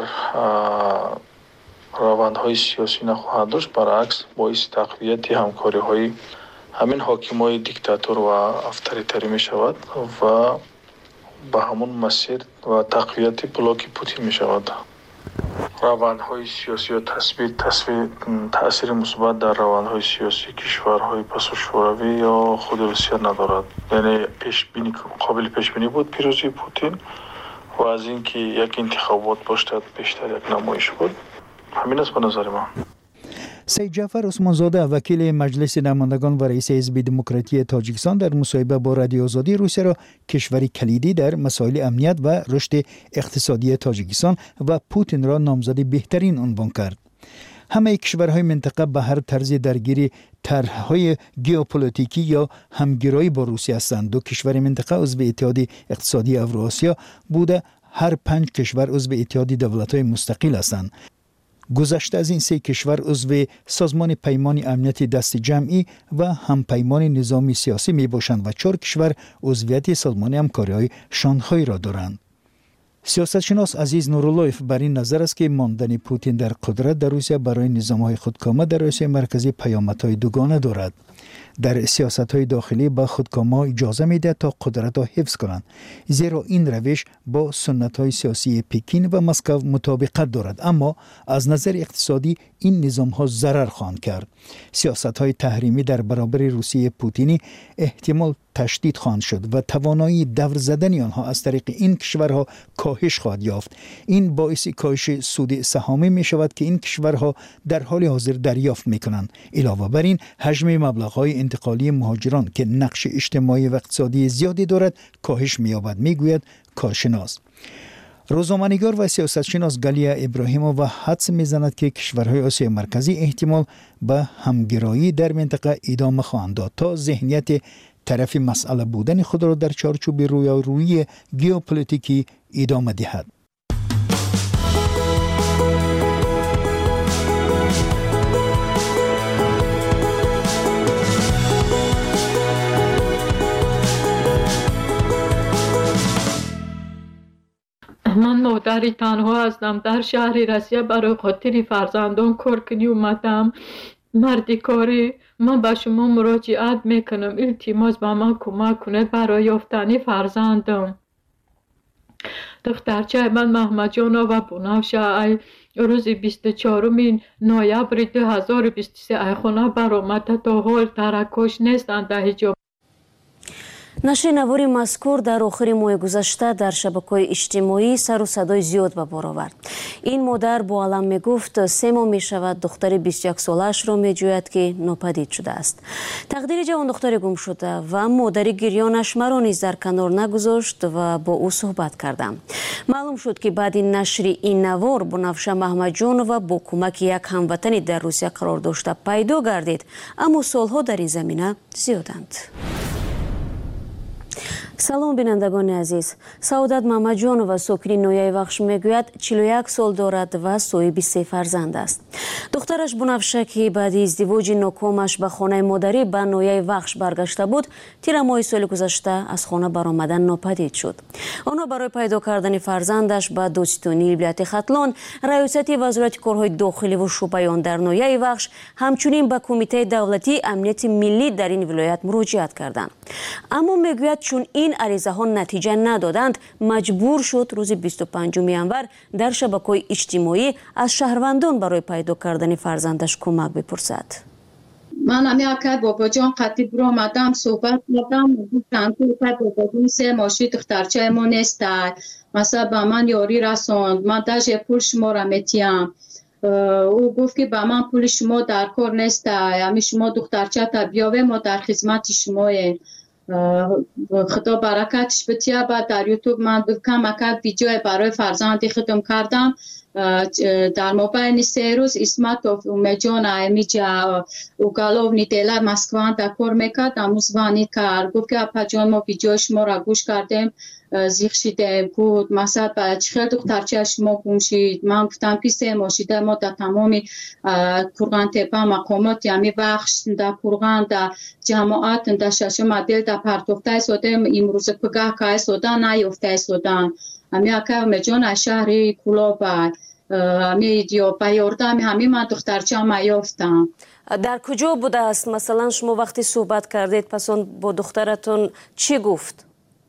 روندهای سیاسی نخواهد داشت. برعکس باعث تقویت همکاری های همین حاکمای دیکتاتور و اتوریتری می شود و به همون مسیر و تقویت بلاک پوتین می شود. روندهای سیاسی و تاثیر مثبت در روندهای سیاسی کشورهای پاسوشوروی یا خود روسیه ندارد. یعنی قابل پیش بینی بود پیروزی پوتین و از اینکه یک انتخابات باشد بیشتر یک نمایش بود. همین است به نظر من. سید جعفر عثمانزاده وکیل مجلس نمایندگان و رئیس حزب دموکراتی تاجیکستان در مصاحبه با رادیو آزادی روسیه را کشوری کلیدی در مسائل امنیت و رشد اقتصادی تاجیکستان و پوتین را نامزد بهترین عنوان کرد. همه کشورهای منطقه به هر طرز درگیری طرح‌های ژئوپلیتیکی یا همگرایی با روسیه هستند. دو کشور منطقه عضو اتحاد اقتصادی اوراسیا بوده، هر 5 کشور عضو اتحاد دولت‌های مستقل هستند. گذشته از این 3 کشور عضو سازمان پیمان امنیت دست جمعی و همپیمان نظامی سیاسی می باشند و 4 کشور عضویت سازمان همکاری‌های شانگهای را دارند. سیاستشناس عزیز نوراللهیف بر این نظر است که ماندن پوتین در قدرت در روسیه برای نظام‌های خودکامه در آسیا مرکزی پیامدهای دوگانه دارد. در سیاست‌های داخلی با خودکامه اجازه می‌دهد تا قدرت را حفظ کنند، زیرا این روش با سنت‌های سیاسی پکین و مسکو مطابقت دارد، اما از نظر اقتصادی این نظام‌ها ضرر خواهند کرد. سیاست‌های تحریمی در برابر روسیه پوتینی احتمال تشدید خواهند شد و توانایی دور زدن آنها از طریق این کشورها کاهش خواهد یافت. این باعث کاهش سود سهامی می شود که این کشورها در حال حاضر دریافت می کنند. علاوه بر این حجم مبلغ‌های انتقالی مهاجران که نقش اجتماعی و اقتصادی زیادی دارد کاهش می یابد، می گوید کارشناس. روزنامه‌نگار و سیاستشناس گالیا ابراهیمووا حدس می‌زند که کشورهای آسیا مرکزی احتمال به همگرایی در منطقه ادامه خواهند داد تا ذهنیت طرف مسئله بودن خود را در چارچوب رویارویی ژئوپلیتیکی ادامه دهد. من مادری تنها هستم در شهر روسیه، برای خاطر فرزندان کار کنی اومدم. مردی کاری من به شما مراجعت میکنم، التماس به من کمک کنید برای یافتن فرزندم. دخترچه من محمد جانا و بنفشه روز 24 نوامبر 2023 خانه برآمده، تا حال ترکش نیستند در حجاب. نشر نواری مذکور در آخر ماه گذشته در شبکه‌های اجتماعی سر و صدای زیاد به بار آورد. این مادر با علم میگفت 3 ماه می شود دختر 21 سالش را می جوید که ناپدید شده است. تقدیر جوان دختر گم شده و مادر گریانش مرا نیز در کنار نگذاشت و با او صحبت کردم. معلوم شد که بعد نشر این نوار بنفشه محمد جان و با کمک یک هموطنی در روسیه قرار داشته پیدا گردید، اما سالها در این زمینه زیادند. салом бинандагони азиз. Саодат Мамаҷонова сокини ноҳияи Вахш мегӯяд 41 сол дорад ва соҳиби 3 фарзанд аст. духтараш Бунавша ки баъди издивоҷи нокомаш ба хонаи модарӣ ба ноҳияи Вахш баргашта буд, тира моҳи соли гузашта аз хона баромадан нопадид шуд. онҳо барои пайдо кардани фарзандаш ба додстонии вилояти Хатлон, раёсати вазорати корҳои дохиливу шӯъбаён дар ноҳияи Вахш, ҳамчунин ба кумитаи давлатии амнияти миллӣ дар ин вилоят муроҷиат карданд. аммо мегӯяд чун ин аризаҳо натиҷа надоданд, маҷбур шуд рӯзи 25 январ дар шабакаҳои иҷтимоӣ аз шаҳрвандон барои пайдо кардани фарзандаш кӯмак бипурсад. من همی اکر بابا جان قطعی برو آمدم صحبت کردم گفتم که بابا جون 3 ماشی دخترچه ما نیست مثلا با من یاری رساند من داشت پول شما را میتیم او گفت که با من پول شما در کار نیست همی شما دخترچه تا بیاوه ما در خدمت شماییم خدا برکتش بتیه بعد در یوتیوب من کم اکر ویدیو برای فرزندی خودم کردم در مابین 3 روز اسمتوف اومجان امیجا اوگالوف نیدلا مسکوان در کار میکرد اموزوانی کرد گفت که اپا جان ما ویدیو شما را گوش کردیم زیخ شیدیم بود مثلا با چخیل دخترچه شما گم شید من گفتم که 3 ماشیده ما در تمامی کرغان تپا مقامات یعنی بخش در کرغان در جماعت در ششم عدل در پرتوفته سودم امروز پگاه که سودان نیفته سودان همی اکر مجان شهری کلابه همی بیاردم همی من دخترچه هم یافتم. در کجا بوده است؟ مثلا شما وقتی صحبت کردید پس با دخترتون چی گفت؟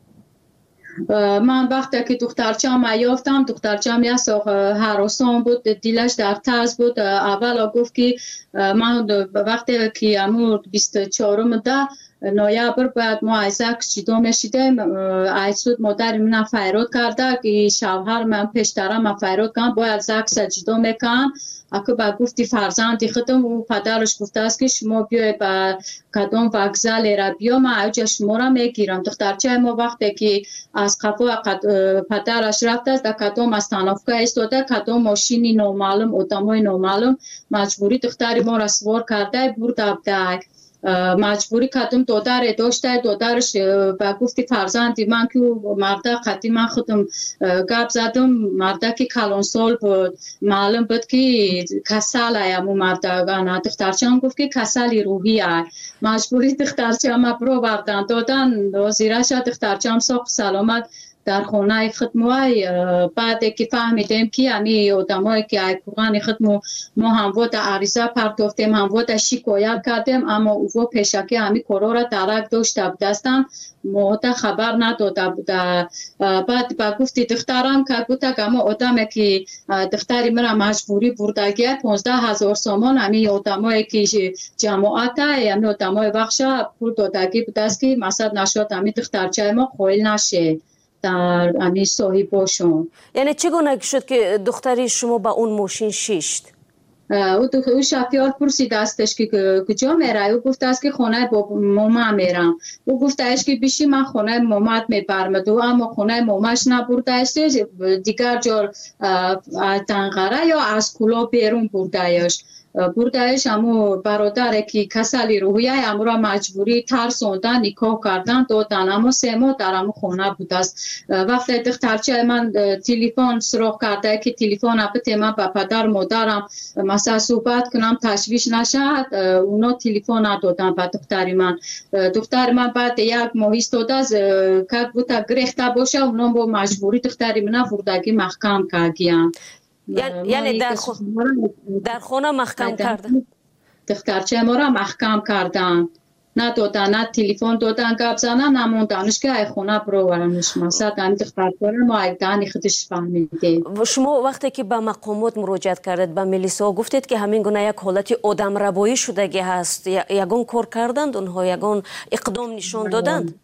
من وقتی که دخترچه هم یافتم دخترچه هم یه ساق هراسان بود دیلش در ترس بود اول گفت که من وقتی که امور 24 ده نویبر باید ما ایزک جدا میشیدیم ایسود مادر من فیراد کرده که شوهر من پیشتره من فیراد کردم باید زک جدا میکن اکو با گفتی فرزندی خودم و پدرش گفته است که شما بیای با کدام وکزل را بیا من اوجه شما را میگیرم دخترچه ما وقتی که از قفا پدرش رفته است در کدام از تنافقه ایستاده کدام ماشینی نامعلوم آدمای نامعلوم مجبوری دختری ما را سوار کرده برده بده مجبوری کدوم دادر داشته دادرش با گفتی فرزندی من که مرده قدی من خودم گپ زدم مرده که کلان سال بود معلوم بود که کسل ایمو مرده گانه دخترچه هم گفت که کسلی روحی ای مجبوری دخترچه هم برو بردن دادن زیرش دخترچه هم ساق سلامت در خانه خدموی بعد که فهمیدیم که همی آدمایی که ای قرآن خدمو ما هم وقت عریضه پرداختیم هم وقت شکایت کردیم اما او پیشکی همی کارا را درک داشته بودستم ما خبر نداده بوده بعد با گفتی دخترم که گفته اما آدمی که دختری مرا مجبوری بردگیه 15,000 سامان همی آدمایی که جماعت همی آدمای بخشه پول دادگی بوده است که مثلا نشد همی دخترچه ما خویل نشه در امی صاحباشون. یعنی چگونه شد که دختری شما با اون ماشین شیشت؟ او شفیار پرسید استش که کجا میره او گفته است که خانه با ماما میرم او گفته است که بیشی من خانه مامات میبرم اما خانه ماماش نبرده است دیگر جا تنقره یا از کلا بیرون برده است اما برادر که کسلی روحیه امورا مجبوری ترسوندن نکاح کردن دادن اما 3 ماه در امو خانه بوده است وقتی دخترچه من تلفن سراغ کرده که تلفن اپته من با پدر مادرم مثلا صحبت کنم تشویش نشد اونا تلفن ندادن با دختر من بعد 1 ماه ایستاده است که بوده گرفته باشه اونا با مجبوری دختری من بردگی محکم کردن یعنی در خانه محکم کردن دخترچه ما را محکم کردن ندادن نه تلفن دادن گپ زدن نموندنش که ای خونه برورنش مثلا این دخترچه ما ایدانی خودش فهمیده. شما وقتی که به مقامات مراجعت کردید به میلیسا گفتید که همین گونه یک حالت آدم روایی شدگی هست یگان کار کردند اونها یگان اقدام نشان دادند؟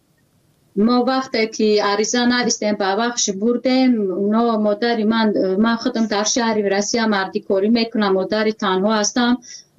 ما وقتی که عریضه نوشتیم به بخش بردیم اونا مادر من خودم در شهر ورسیه مردی کاری میکنم مادر تنها هستم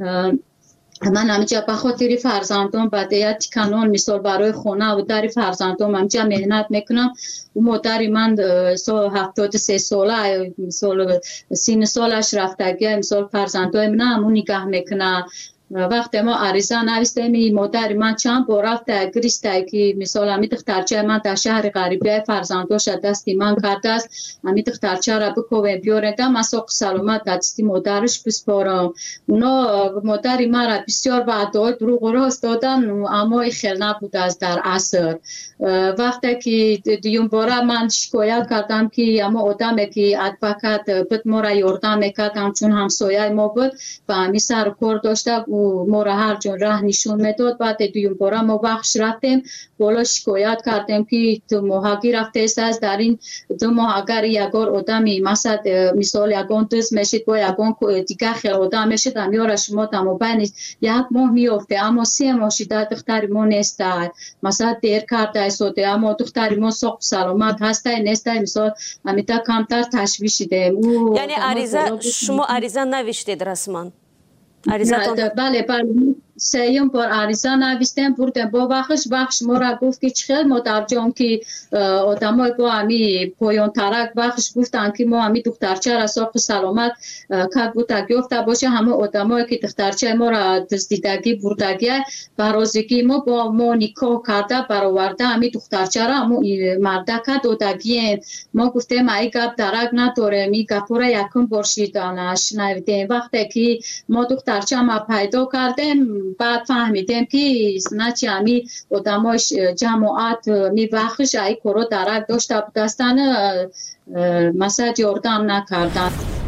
من همینجا به خاطر فرزندان بعد تکنون مثال برای خونه و در فرزندان همینجا مهنت میکنم و مادر من 73 ساله مثال 30 سالش رفتگی مثال فرزندان من همون نگاه میکنه وقتی ما عریضه نوشتیم مادر من چند بار رفت گریسته که مثال امی دخترچه من در شهر غریبه فرزنداش دستی من کرده است امی دخترچه را بکوه بیارده من ساق سلامت دستی مادرش بسپارم. اونا مادر من را بسیار بعد دروغ راست دادن اما خیلی نبود از در عصر. وقتی که دیون باره من شکایت کردم که اما آدمی که ادوکت بود ما را یاردم میکرد همچون همسایه ما بود و همی سر کار داشته و ما را هر جون راه نشون میداد. بعد دیون باره ما بخش رفتیم بالا شکایت کردیم که 2 ماهگی رفته است در این 2 ماه اگر یکار آدمی مثال یکان دوست میشید با یکان دیگه خیلی آدم میشید همیار شما دمو بین 1 ماه میافته اما 3 ماه شده دختر ما نیست مثلا دیر کرده است اما دختر ما ساق سلامت هسته نیسته مثال همیتا کمتر تشویش شده. یعنی عریضه شما عریضه نوشتید رسما؟ بله 3 بار عریضه نوشتیم بردیم با بخش ما را گفت که خیلی متوجهم که آدمای با همی پایان ترک بخش گفتن که ما همی دخترچه را ساق سلامت که بوده گفته باشه همه آدمایی که دخترچه ما را دزدیدگی بردگی برازگی ما با ما نکاح کرده برآورده همی دخترچه را همون مردکه دادگی ما گفتیم ای گپ درک نداره می گپ را یکم بار شنیدیم. وقتی که ما دخترچه ما پیدا کردیم بعد فهمیدیم که نچی همی آدماش جماعت می بخش ای کارو درک داشته بودستن مساج یاردم نکردن.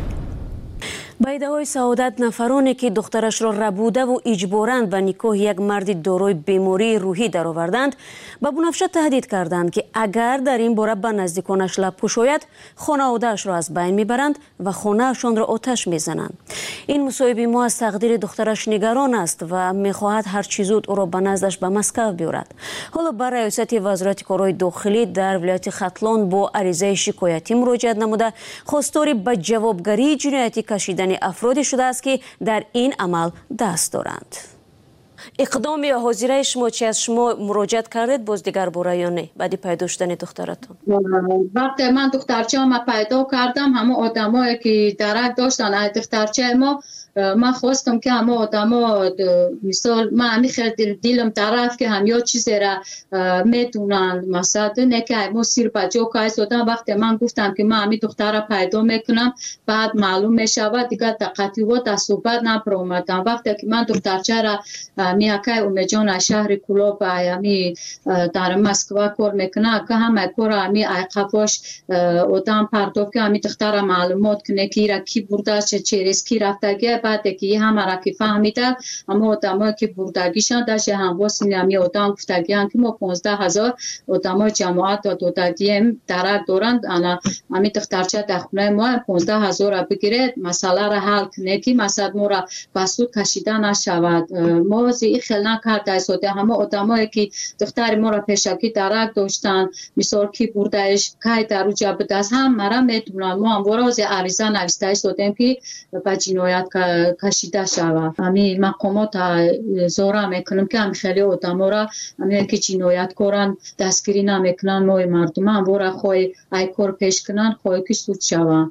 با ادعای سعادت نفرانی که دخترش را ربوده و اجباراً به نکاح یک مرد دارای بیماری روحی درآوردند به بنفشه تهدید کردند که اگر در این باره به نزدیکانش لب گشاید خانواده‌اش را از بین میبرند و خانه‌شان را آتش میزنند. این مصاحب ما از تقدیر دخترش نگران است و میخواهد هر چه زود او را به نزدش به مسکو بیارد. حالا بر ریاست وزارت کارهای داخلی در ولایت ختلان با عریضه شکایتی مراجعه نموده خواستار به جوابگری جنایتی کشیدن افرادی شده است که در این عمل دست دارند. اقدام یا حاضره شما چی از شما مراجعت کردید باز دیگر باره یا نه بعد پیدا شدن دخترتون؟ وقتی من دخترچه ما پیدا کردم همه آدمایی که درک داشتن دخترچه ما من خواستم که همه آدما مثال من همی خیلی دیلم طرف که هم یا چیزی را میدونن مثلا نه که ما سیر بجا کهی دادم. وقتی من گفتم که من همی دختر را پیدا میکنم بعد معلوم میشود دیگه تقاطعات از صحبت نپرومدم. وقتی که من دخترچه را میاکای اومجان شهر کلاب همی در مسکو کار میکنه که همه کار همی قفاش آدم پرداخت که همی دختر معلومات کنه که را کی برده چه ریسکی رفته بعد که همه را که فهمیده اما آدمایی که بردگیشان داشت همواس همی آدم گفتگیان که ما 15,000 آدمای جماعت دادگی درک دارند همی دخترچه در خونه ما 15,000 را بگیرد مسئله را حل کنه که مثلا ما را بسود کشیده نشود. ما زی خیلی نکرده است همه آدمایی که دختر ما را پیشکی درک داشتن مثال کی بردهش که در اوجا بده است هم مرا میدونن. ما هم وراز عریضه نوشته دادیم که به جنایت کشیده شود. همی مقامات زورا میکنم که هم خیلی آدما را همی که جنایت کارن دستگیری نمیکنن ما مردم هم ورا خواهی ای کار پیش کنن خواهی که سود شود.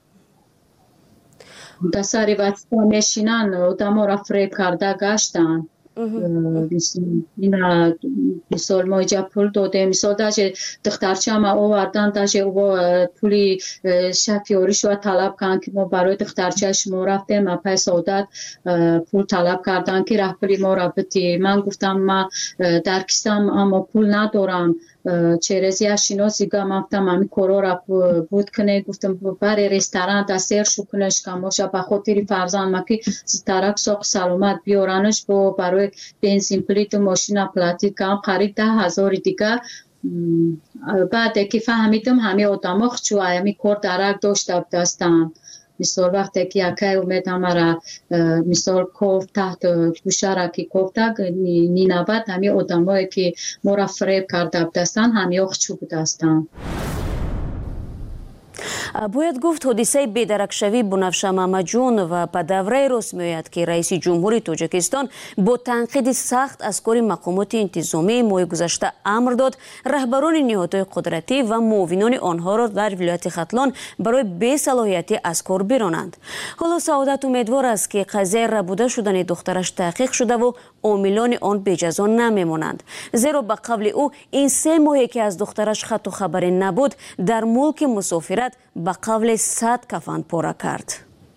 دساری وقتا میشینن آدما را فریب کرده گشتن. اینا مثال ما اینجا پول داده مثال داشته دخترچه ما آوردن داشته پولی شفیاری شو طلب کردن که ما برای دخترچه شما رفتیم ما پای سعادت پول طلب کردن که راه پولی ما را بتی. من گفتم ما در کیسم اما پول ندارم چرزی اشیناسی گم افتم همی کارا را بود کنه گفتم برای رستوران دستیر شو کنش کم باشه به خاطر فرزند ما که ترک ساق سلامت بیارنش با برای بنزین پلیت و ماشین پلاتی کم قریب 10,000 دیگه. بعد که فهمیدم همه آدم ها خچو همی کار درک داشته دستم مثال وقتی که یکی اومد همه را مثال کوفت تحت گوشه را که کوفت نینوت همه آدم هایی که ما را فریب کرده دستن همه خچو بدستن. باید گفت حادثه بی‌درکشوی بنفشه محمدجون و پدوره راست می‌آید که رئیس جمهوری تاجیکستان با تنقید سخت از کار مقامات انتظامی ماه گذشته امر داد رهبران نهادهای قدرتی و معاونان آنها را در ولایت ختلان برای بی‌صلاحیتی از کار برانند. حالا سعادت امیدوار است که قضیه ربوده شدن دخترش تحقیق شده و عاملان آن به جزا نمیمانند، زیرا به قول او این 3 ماهی که از دخترش خط و خبری نبود در ملک مسافرت به قول 100 کفن پاره کرد.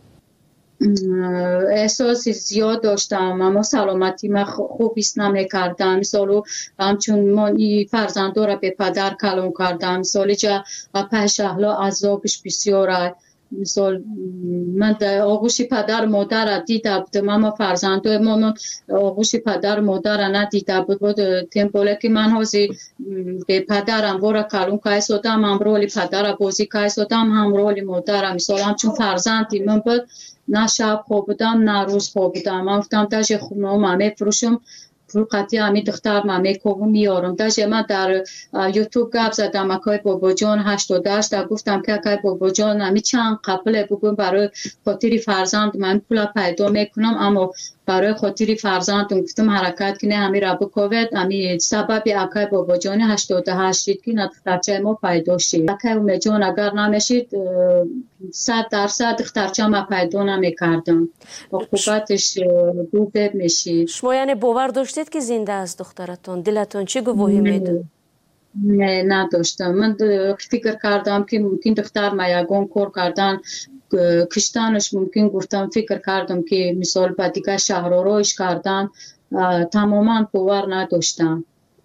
احساس زیاد داشتم، اما سلامتی من خوب ایست نمی‌کردم. مثلا همچون من این فرزندا را به پدر کلام کردم، مثلا جا پنج شهلا عذابش بسیاره. مثال من در آغوش پدر مادر را دیده بودم، اما فرزندای من آغوش پدر مادر را ندیده بود. تمپوله که من حاضر به پدرم وارا کلون که ایستادم، هم رولی پدر بازی که ایستادم، هم رولی مادرم. مثال همچون فرزندی من بود، نه شب خواب بودم نه روز خواب بودم. من گفتم تاج خونه هم میفروشم، فروقتی همی دختر من میکوبم میارم. داشته من در یوتیوب گپ زدم اکای بابا جان 88 گفتم که اکای بابا جان همی چند قبله بگم برای خاطر فرزند من پول پیدا میکنم، اما برای خاطر فرزندم گفتم حرکت کنه همی را بکوید. همی سبب اکای بابا جان 88 شد که دخترچه ما پیدا شد. اکای ام جان اگر نمیشید 100% دخترچه ما پیدا نمیکردم. عقوبتش دوبه میشید. شما یعنی باور داشتید که زنده است دخترتون؟ دلتون چی گواهی میده؟ نه نداشتم. من فکر کردم که ممکن دختر ما یگان کار کردن کشتنش، ممکن گفتم فکر کردم که مثال با دیگه شهرارایش کردن. تماما باور نداشتم.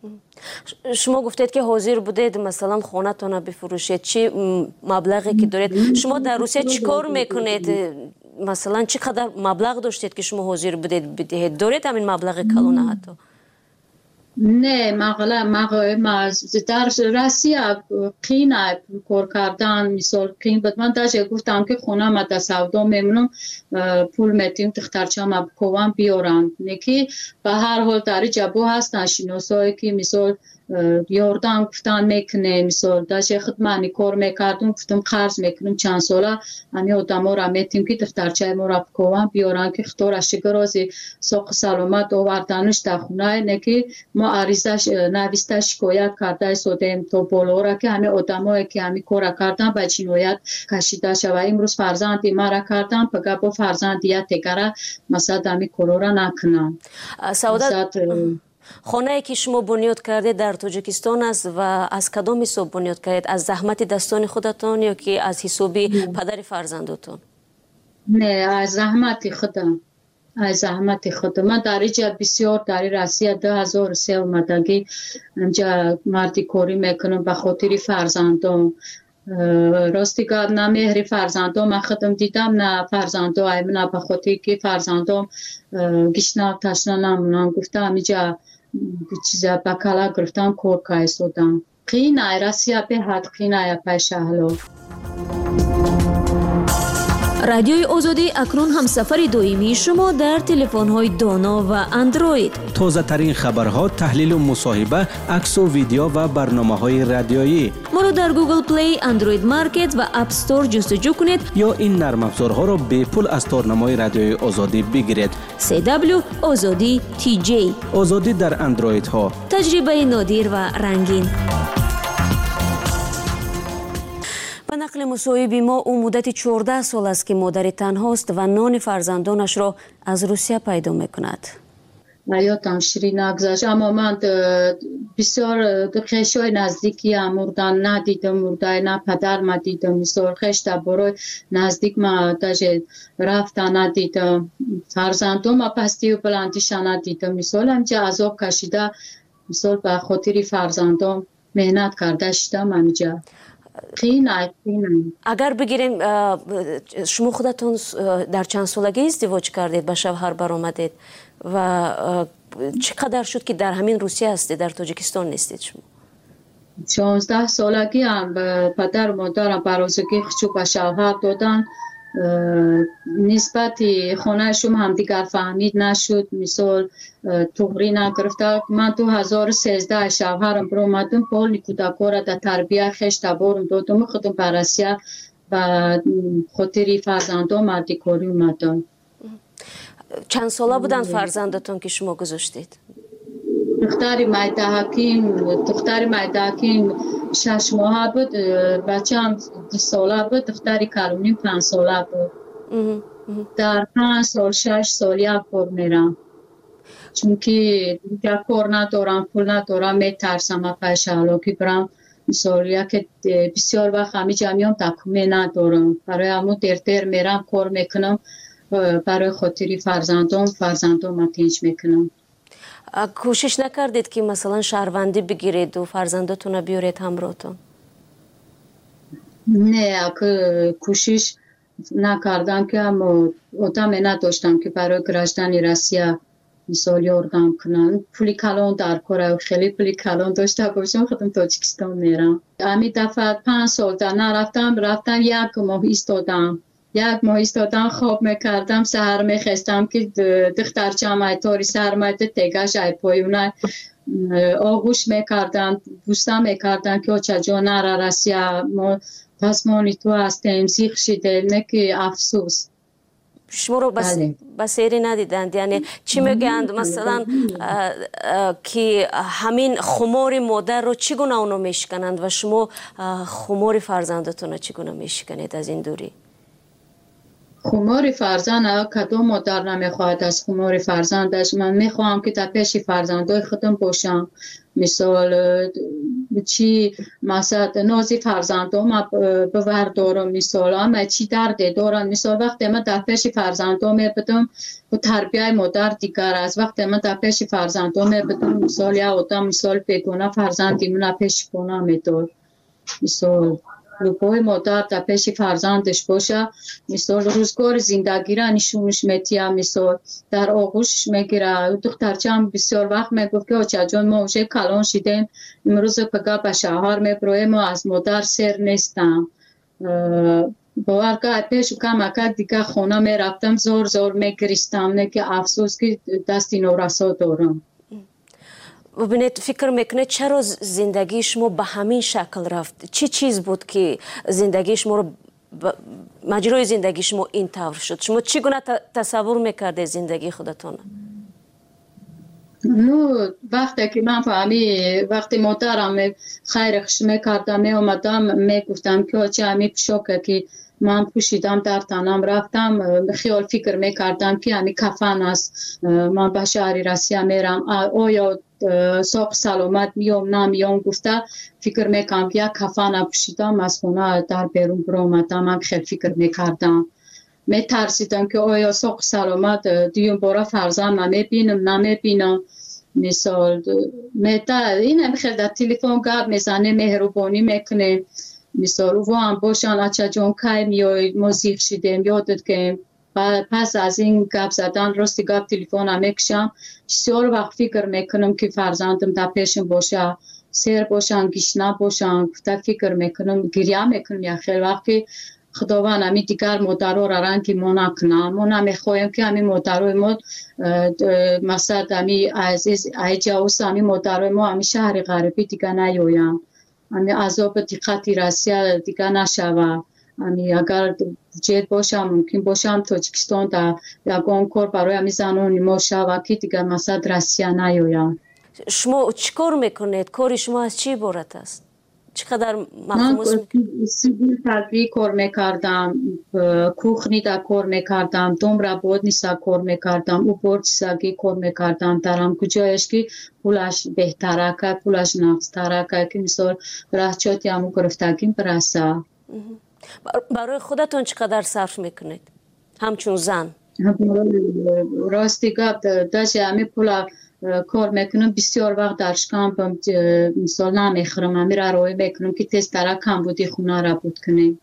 شما گفتید که حاضر بودید مثلا خانه‌تون رو بفروشید، چی مبلغی که دارید؟ شما در روسیه چی کار میکنید؟ مثلا چقدر مبلغ داشتید که شما حاضر بودید بدهید؟ دارید همین مبلغ کلونه حتی؟ نه ما در روسیه قینه کار کردن، مثال قین بود. من داشته گفتم که خونه ما در سودا میمونم، پول میتیم دخترچه ما بکوام بیارم. نکی به هر حال در جبو هستن شناسایی که مثال یاردم گفتن میکنه، مثال داشته خدمانی کار میکردم، گفتم قرض میکنم چند ساله همی آدم ها را میتیم که دخترچه ما را بکوام بیارن که خطورش گرازی ساق سلامت آوردنش در خونه. نکی ما عریضش نویسته شکایت کرده سودیم تا بالا را که همه آدمایی که همی کار کردن به جنایت کشیده شود. امروز فرزندی ما را کردن پگه با فرزندیت دیگره مثلا همی کار را نکنن. سعادت خانه ای که شما بنیاد کردید در تاجیکستان است و از کدام حساب بنیاد کردید؟ از زحمت دستان خودتون یا که از حساب پدر فرزندتون؟ نه، از زحمت خودم. از زحمت خودم. من در اینجا بسیار در روسیه 2003 اومدگی اینجا مردی کاری میکنم به خاطر فرزندم. راستی که نه مهر فرزندم من خودم دیدم، نه فرزندم ایمنا به خاطر که فرزندم گشنه تشنه نمونم. گفتم اینجا چیزا بکلا گرفتم کار که ایستادم. قینه روسیه به حد قینه پیش اهلا. رادیوی آزادی اکنون همسفر دائمی شما در تلفن‌های دانا و اندروید. تازه ترین خبرها، تحلیل و مصاحبه، عکس و ویدیو و برنامه‌های رادیویی. ما را در گوگل پلی، اندروید مارکت و اپ استور جستجو کنید یا این نرم افزارها را به پول از تارنمای رادیوی آزادی بگیرید. CW آزادی TJ. آزادی در اندروید ها. تجربه نادر و رنگین. به نقل مصاحب ما او مدت 14 سال است که مادر تنهاست و نان فرزندانش را از روسیه پیدا میکند. حیاتم شیرین نگذشت، اما من بسیار خیشای نزدیکی هم مردن ندیدم، مرده نه پدر ما دیدم، بسیار خیش در برای نزدیک ما داشت رفتن ندیدم، فرزندم ما پستی و بلندیش ندیدم. مثال همچه عذاب کشیده، مثال به خاطر فرزندم مهنت کرده شدم همینجا. قینه. اگر بگیریم شما خودتون در چند سالگی ازدواج کردید، به شوهر برآمدید و چقدر شد که در همین روسیه هستید، در تاجیکستان نیستید شما؟ 16 سالگی هم به پدر و مادرم برازگی خچو به شوهر دادن. نسبتی خانه شما هم دیگر فهمید نشد، مثال توغری نگرفته. من 2013 شوهرم برآمدم، پول کودکا را در تربیه خش تبارم دادم، خودم براسیه و خاطری فرزندان مردیکاری اومدن. چند ساله بودن فرزندتون که شما گذاشتید؟ دختر مایداکیم 6 ماه بود، بچه هم 2 ساله بود، دختر کلونیم 5 ساله بود. در 5 سال 6 سال یک بار میرم، چون که دیگه کار ندارم، پول ندارم، میترسم پیش اهلاکی برم. مثلا که بسیار وقت همی جمعیم تکومه ندارم، برای همون دیر میرم کار میکنم، برای خاطری فرزندان تنج میکنم. کوشش نکردید که مثلا شهروندی بگیرید و فرزندتون بیارید همراهتون؟ نه، کوشش نکردم که آدم نداشتم که برای گرفتن روسیه مثال یاردم کنن. پولی کلان در کار، خیلی پولی کلان داشته باشم خودم تاجیکستان میرم. امی دفعه 5 سال در نرفتم، رفتم 1 ماه ایستادم، خواب میکردم، سهر میخستم که دخترچم ایتاری سرمایت تگش ای پایونه آغوش میکردن، بوسته میکردن که چجا نره رسیه، ما پس مانی تو هستیم، زیخ شده، نکی افسوس. شما رو بسیاری ندیدند؟ یعنی چی میگند مثلا که همین خمار مادر رو چگونه اونو میشکنند و شما خمار فرزندتون رو چگونه میشکنید از این دوری؟ خمار فرزند کدام مادر نمیخواهد از خمار فرزندش. من میخواهم که در پیش فرزندای خودم باشم، مثال چی مثلا نازی فرزندام بوردارم، مثال اما چی درد دارن، مثال وقتی من در پیش فرزندام میبودم و تربیه مادر دیگر از وقتی من در پیش فرزندام میبودم، مثال یا آدم مثال بگونه فرزندی من پیش کنم میدار، مثال لپای مادر در پیش فرزندش باشه، مثال روزگار زندگی را نشونش میتیم، مثال در آغوشش میگیره. دخترچم بسیار وقت میگفت که آچه جان ما اوشه کلان شدیم، امروز پگه به شهر میبرویم و از مادر سر نیستم. باور که پیش کم دیگه خونه میرفتم زور میگریستم، نه که افسوس که دستی نورسا دارم. ببینید فکر میکنید چرا زندگی شما به همین شکل رفت؟ چی چیز بود که زندگی شما رو مجرای زندگی شما این طور شد؟ شما چگونه تصور میکرده زندگی خودتون؟ نو وقتی که من فهمی وقتی مادرم خیرش میکردم میامدم میگفتم که چه همی پشاکه که من پوشیدم در تنم رفتم، خیال فکر میکردم که همی کفن است، من به شهر روسیه میرم، آیا ساق سلامت میام نمیام، گفته فکر میکنم که یک کفن پوشیدم از خونه در بیرون برآمدم. من خیلی فکر میکردم، میترسیدم که آیا ساق سلامت دیون باره فرزند نمیبینم. مثال این خیلی در تلفن گپ میزنه، مهربانی میکنه، مثال او هم باشن اچه جان که میای ما زیخ شدیم یادت که پس از این گپ زدن راستی گپ تلفن هم میکشم، بسیار وقت فکر میکنم که فرزندم در پیشم باشه، سر باشن گشنه باشن، فکر میکنم گریه میکنم. یا خیلی وقت که خداوند همی دیگر مادرها را رنگی ما نکنم، ما نمیخوایم که همی مادرهای ما مثلا همی عزیز ایجاوس همی مادرهای ما همی شهر غربی دیگر نیایم، همی عذاب دقتی روسیه دیگر نشوه. همی اگر جد باشم ممکن باشم تاجیکستان در یگان کار برای همی زنان ما شوه که دیگر مثلا روسیه نیایم. شما چیکار میکنید؟ کاری شما از چی عبارت است؟ چقدر من سیبیل تربیه کار میکردم، کوخنی در کار میکردم، دوم رباد نیسا کار میکردم، او برد سگی کار میکردم، درم کجایش که پولش بهتره که پولش نقصتره که مثال رهچاتی همون گرفتگیم برسه. برای خودتون چقدر صرف میکنید؟ همچون زن؟ راستی گفت داشت همه پولا کار میکنم، بسیار وقت درش کم مثال نمیخورم، همه را روی میکنم که تست تره کم بودی خونه را بود کنیم.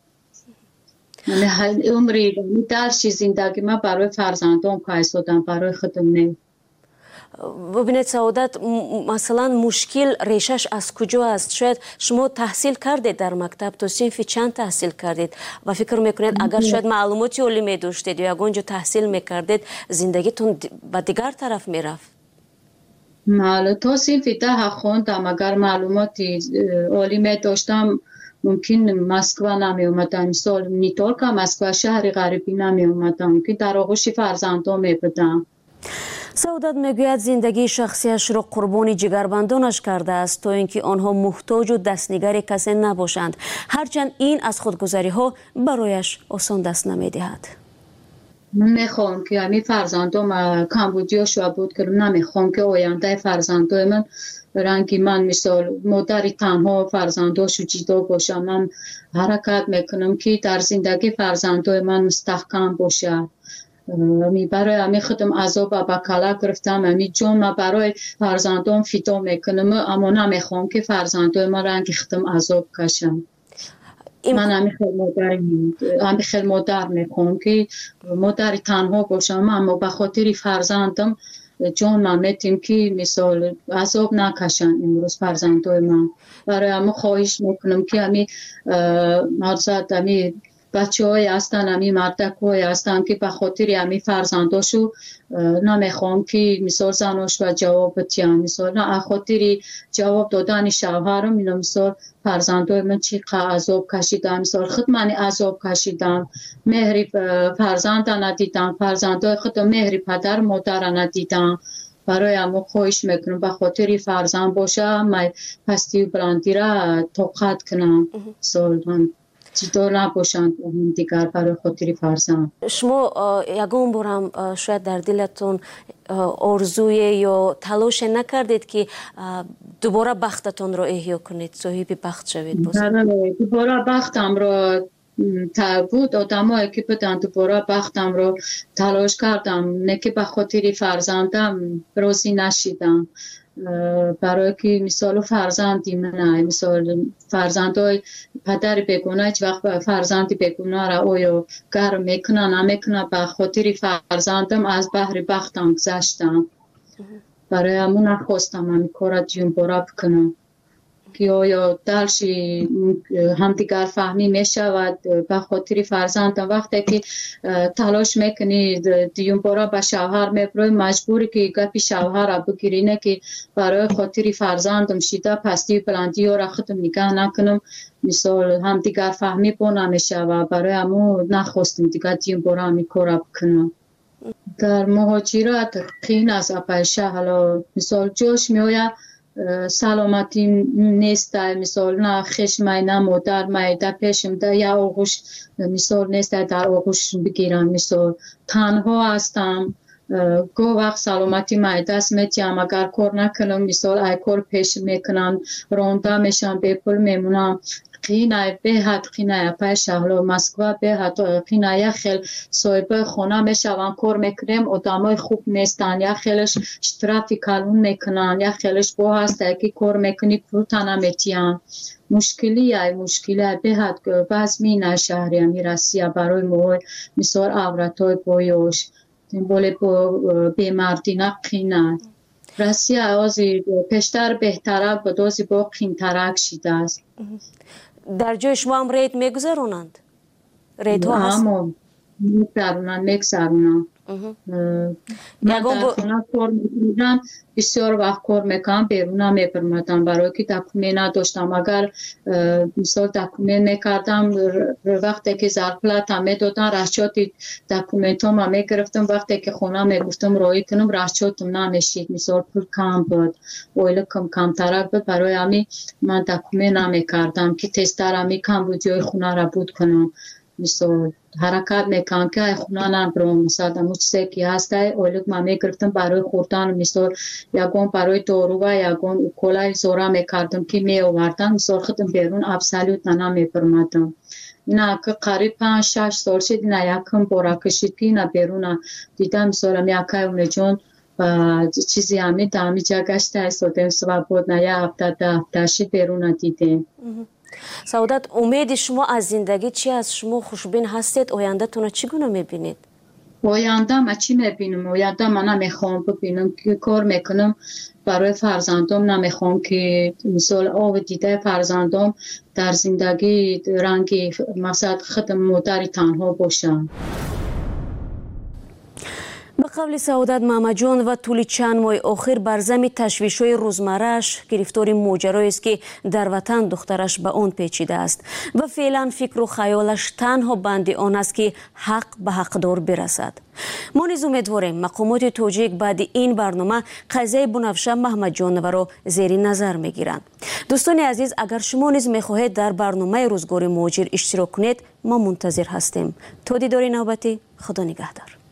عمری درش زندگی ما برای فرزندان کایستادم، برای خودم نه. ببینید سعادت، مثلا مشکل ریشش از کجا است؟ شاید شما تحصیل کردید در مکتب، تو صنف چند تحصیل کردید و فکر میکنید اگر شاید معلوماتی علیمی داشتید یا اونجا تحصیل میکردید زندگیتون به دیگر طرف میرفت؟ توصیف ده خوندم اگر معلوماتی عالی داشتم ممکن مسکو نمی اومدم مثال نیتورک مسکو شهر غریبی نمی اومدم که در آغوش فرزندان می بدم. سعادت میگوید زندگی شخصیش را قربانی جگربندانش کرده است تا اینکه آنها محتاج و دستنگر کسی نباشند، هرچند این از خودگذری ها برایش آسان دست نمیدهد. من میخوام که همین فرزندام کمبودیا شو بود که نمیخوام که آینده فرزندای من رنگی من مثال مادری تنها فرزنداشو جدا باشم. من حرکت میکنم که در زندگی فرزندای من مستحکم باشه. برای همی خودم عذاب با کلا گرفتم، همی جون ما برای فرزندان فدا میکنم اما نمیخوام که فرزندای ما رنگی خودم عذاب کشم. من همی خیلی مادر میخوام که مادری تنها باشم اما به خاطر فرزندم جون من میتیم که مثال عذاب نکشن امروز فرزندای من. برای همه خواهش میکنم که همی مرزد همی بچه های هستن همی مردک های هستن که به خاطر همی فرزنداشو نمیخوام که مثال زناش و جواب بتیم مثال نه خاطر جواب دادن شوهرم اینا مثال فرزندای من چقدر عذاب کشیدم مثال خود من عذاب کشیدم مهری فرزند ندیدم فرزندای خود مهری پدر مادر ندیدم. برای همه خواهش میکنم به خاطر فرزند باشه من پستی و بلندی را توقت کنم مثال من جدا نباشند دیگر برای خاطر فرزند. شما یگان بار هم شاید در دلتون آرزوی یا تلاش نکردید که دوباره بختتون را احیا کنید، صاحب بخت شوید؟ دوباره بختم را بود آدمایی که بدن دوباره بختم را تلاش کردم نه که به خاطر فرزندم راضی نشیدم. برای که مثال فرزندی من مثال فرزندای پدر بگونه هیچ وقت فرزندی بگونه را اویا گرم میکنن نمیکنن به خاطر فرزندم از بحر بختم گذشتم. برای همون نخواستم همین کار دیون بارا بکنم که آیا درشی همدیگر فهمی می شود به خاطر فرزندم. وقتی که تلاش میکنی دیون بارا به شوهر میبروی مجبوری که گپی شوهر را بگیری نه که برای خاطر فرزندم شیده پستی و بلندی ها را خودم نگاه نکنم مثال همدیگر فهمی با نمیشه و برای همون نخواستم دیگر دیون بارا همی کار بکنم. در مهاجرت خین از اپایشه حالا مثال جوش میآید سلامتی نیست مثال نه خشم نه مادر مایده پیشم ده یا آغوش مثال نیست در آغوش بگیرم مثال تنها هستم گو وقت سلامتی مایده است میتیم اگر کار نکنم مثال ای کار پیش میکنم رونده میشم به پل میمونم قینای به حد قینای پای شهر مسکو به حد قینای خیل صاحب خونه میشون کار میکنیم آدمای خوب نیستن یا خیلش اشتراکی کلون میکنن یا خیلش با هست که کار میکنی فروتن میتیم مشکلی به حد بعضی نه شهری همی رسیه برای ما مثال عورتای بایوش دنبال بیماردی نقینه رسیه آزی پیشتر بهتره بدازی با قینترک شیده است. در جای شما هم ریت میگذرونند؟ ریت ها هست؟ میگذرونند من در خونه کار میکنم بسیار وقت کار میکنم بیرون میپرمدم برای که دکومه نداشتم اگر مثال دکومه میکردم وقتی که زرپلت هم میدادن رشچاتی دکومنت هم میگرفتم وقتی که خونه میگفتم رایی کنم رشچاتم نمیشید مثال پول کم بود اویل کم ترک بود برای همی من دکومه نمیکردم که تستر همی کم بود جای خونه را بود کنم مثال حرکت میکنم که خونه نبرم مثلا موچسه که هسته اولک من میگرفتم برای خوردن مثال یکون برای دارو و یکون کلای زورا میکردم که میآوردن مثال خودم بیرون ابسلیوت نمیپرمدم اینا که قریب 5-6 سال شد اینا یکم بارا کشید که اینا بیرون دیدم مثال یکای اونه جون و چیزی همی دامی جا گشته ایستادیم سوا بود نه یا هفته شد بیرون دیدیم. سعادت امید شما از زندگی چی از شما خوشبین هستید؟ آینده تون چگونه میبینید؟ آینده ما چی میبینم؟ آینده من نمیخوام ببینم که کار میکنم برای فرزندم نمیخوام که مثال آب دیده فرزندم در زندگی رنگی مثلا خودم مادر تنها باشم. قول سعادت محمدجان و طول چند ماه آخر بر ضمن تشویش‌های روزمره‌اش گرفتار ماجرایی است که در وطن دخترش به آن پیچیده است و فعلا فکر و خیالش تنها بند آن است که حق به حقدار برسد. ما نیز امیدواریم مقامات تاجیک بعد این برنامه قضیه بنفشه محمدجانова را زیر نظر میگیرند. دوستان عزیز، اگر شما نیز میخواهید در برنامه روزگار مهاجر اشتراک کنید، ما منتظر هستیم. تا دیدار نوبتی، خدا نگهدار.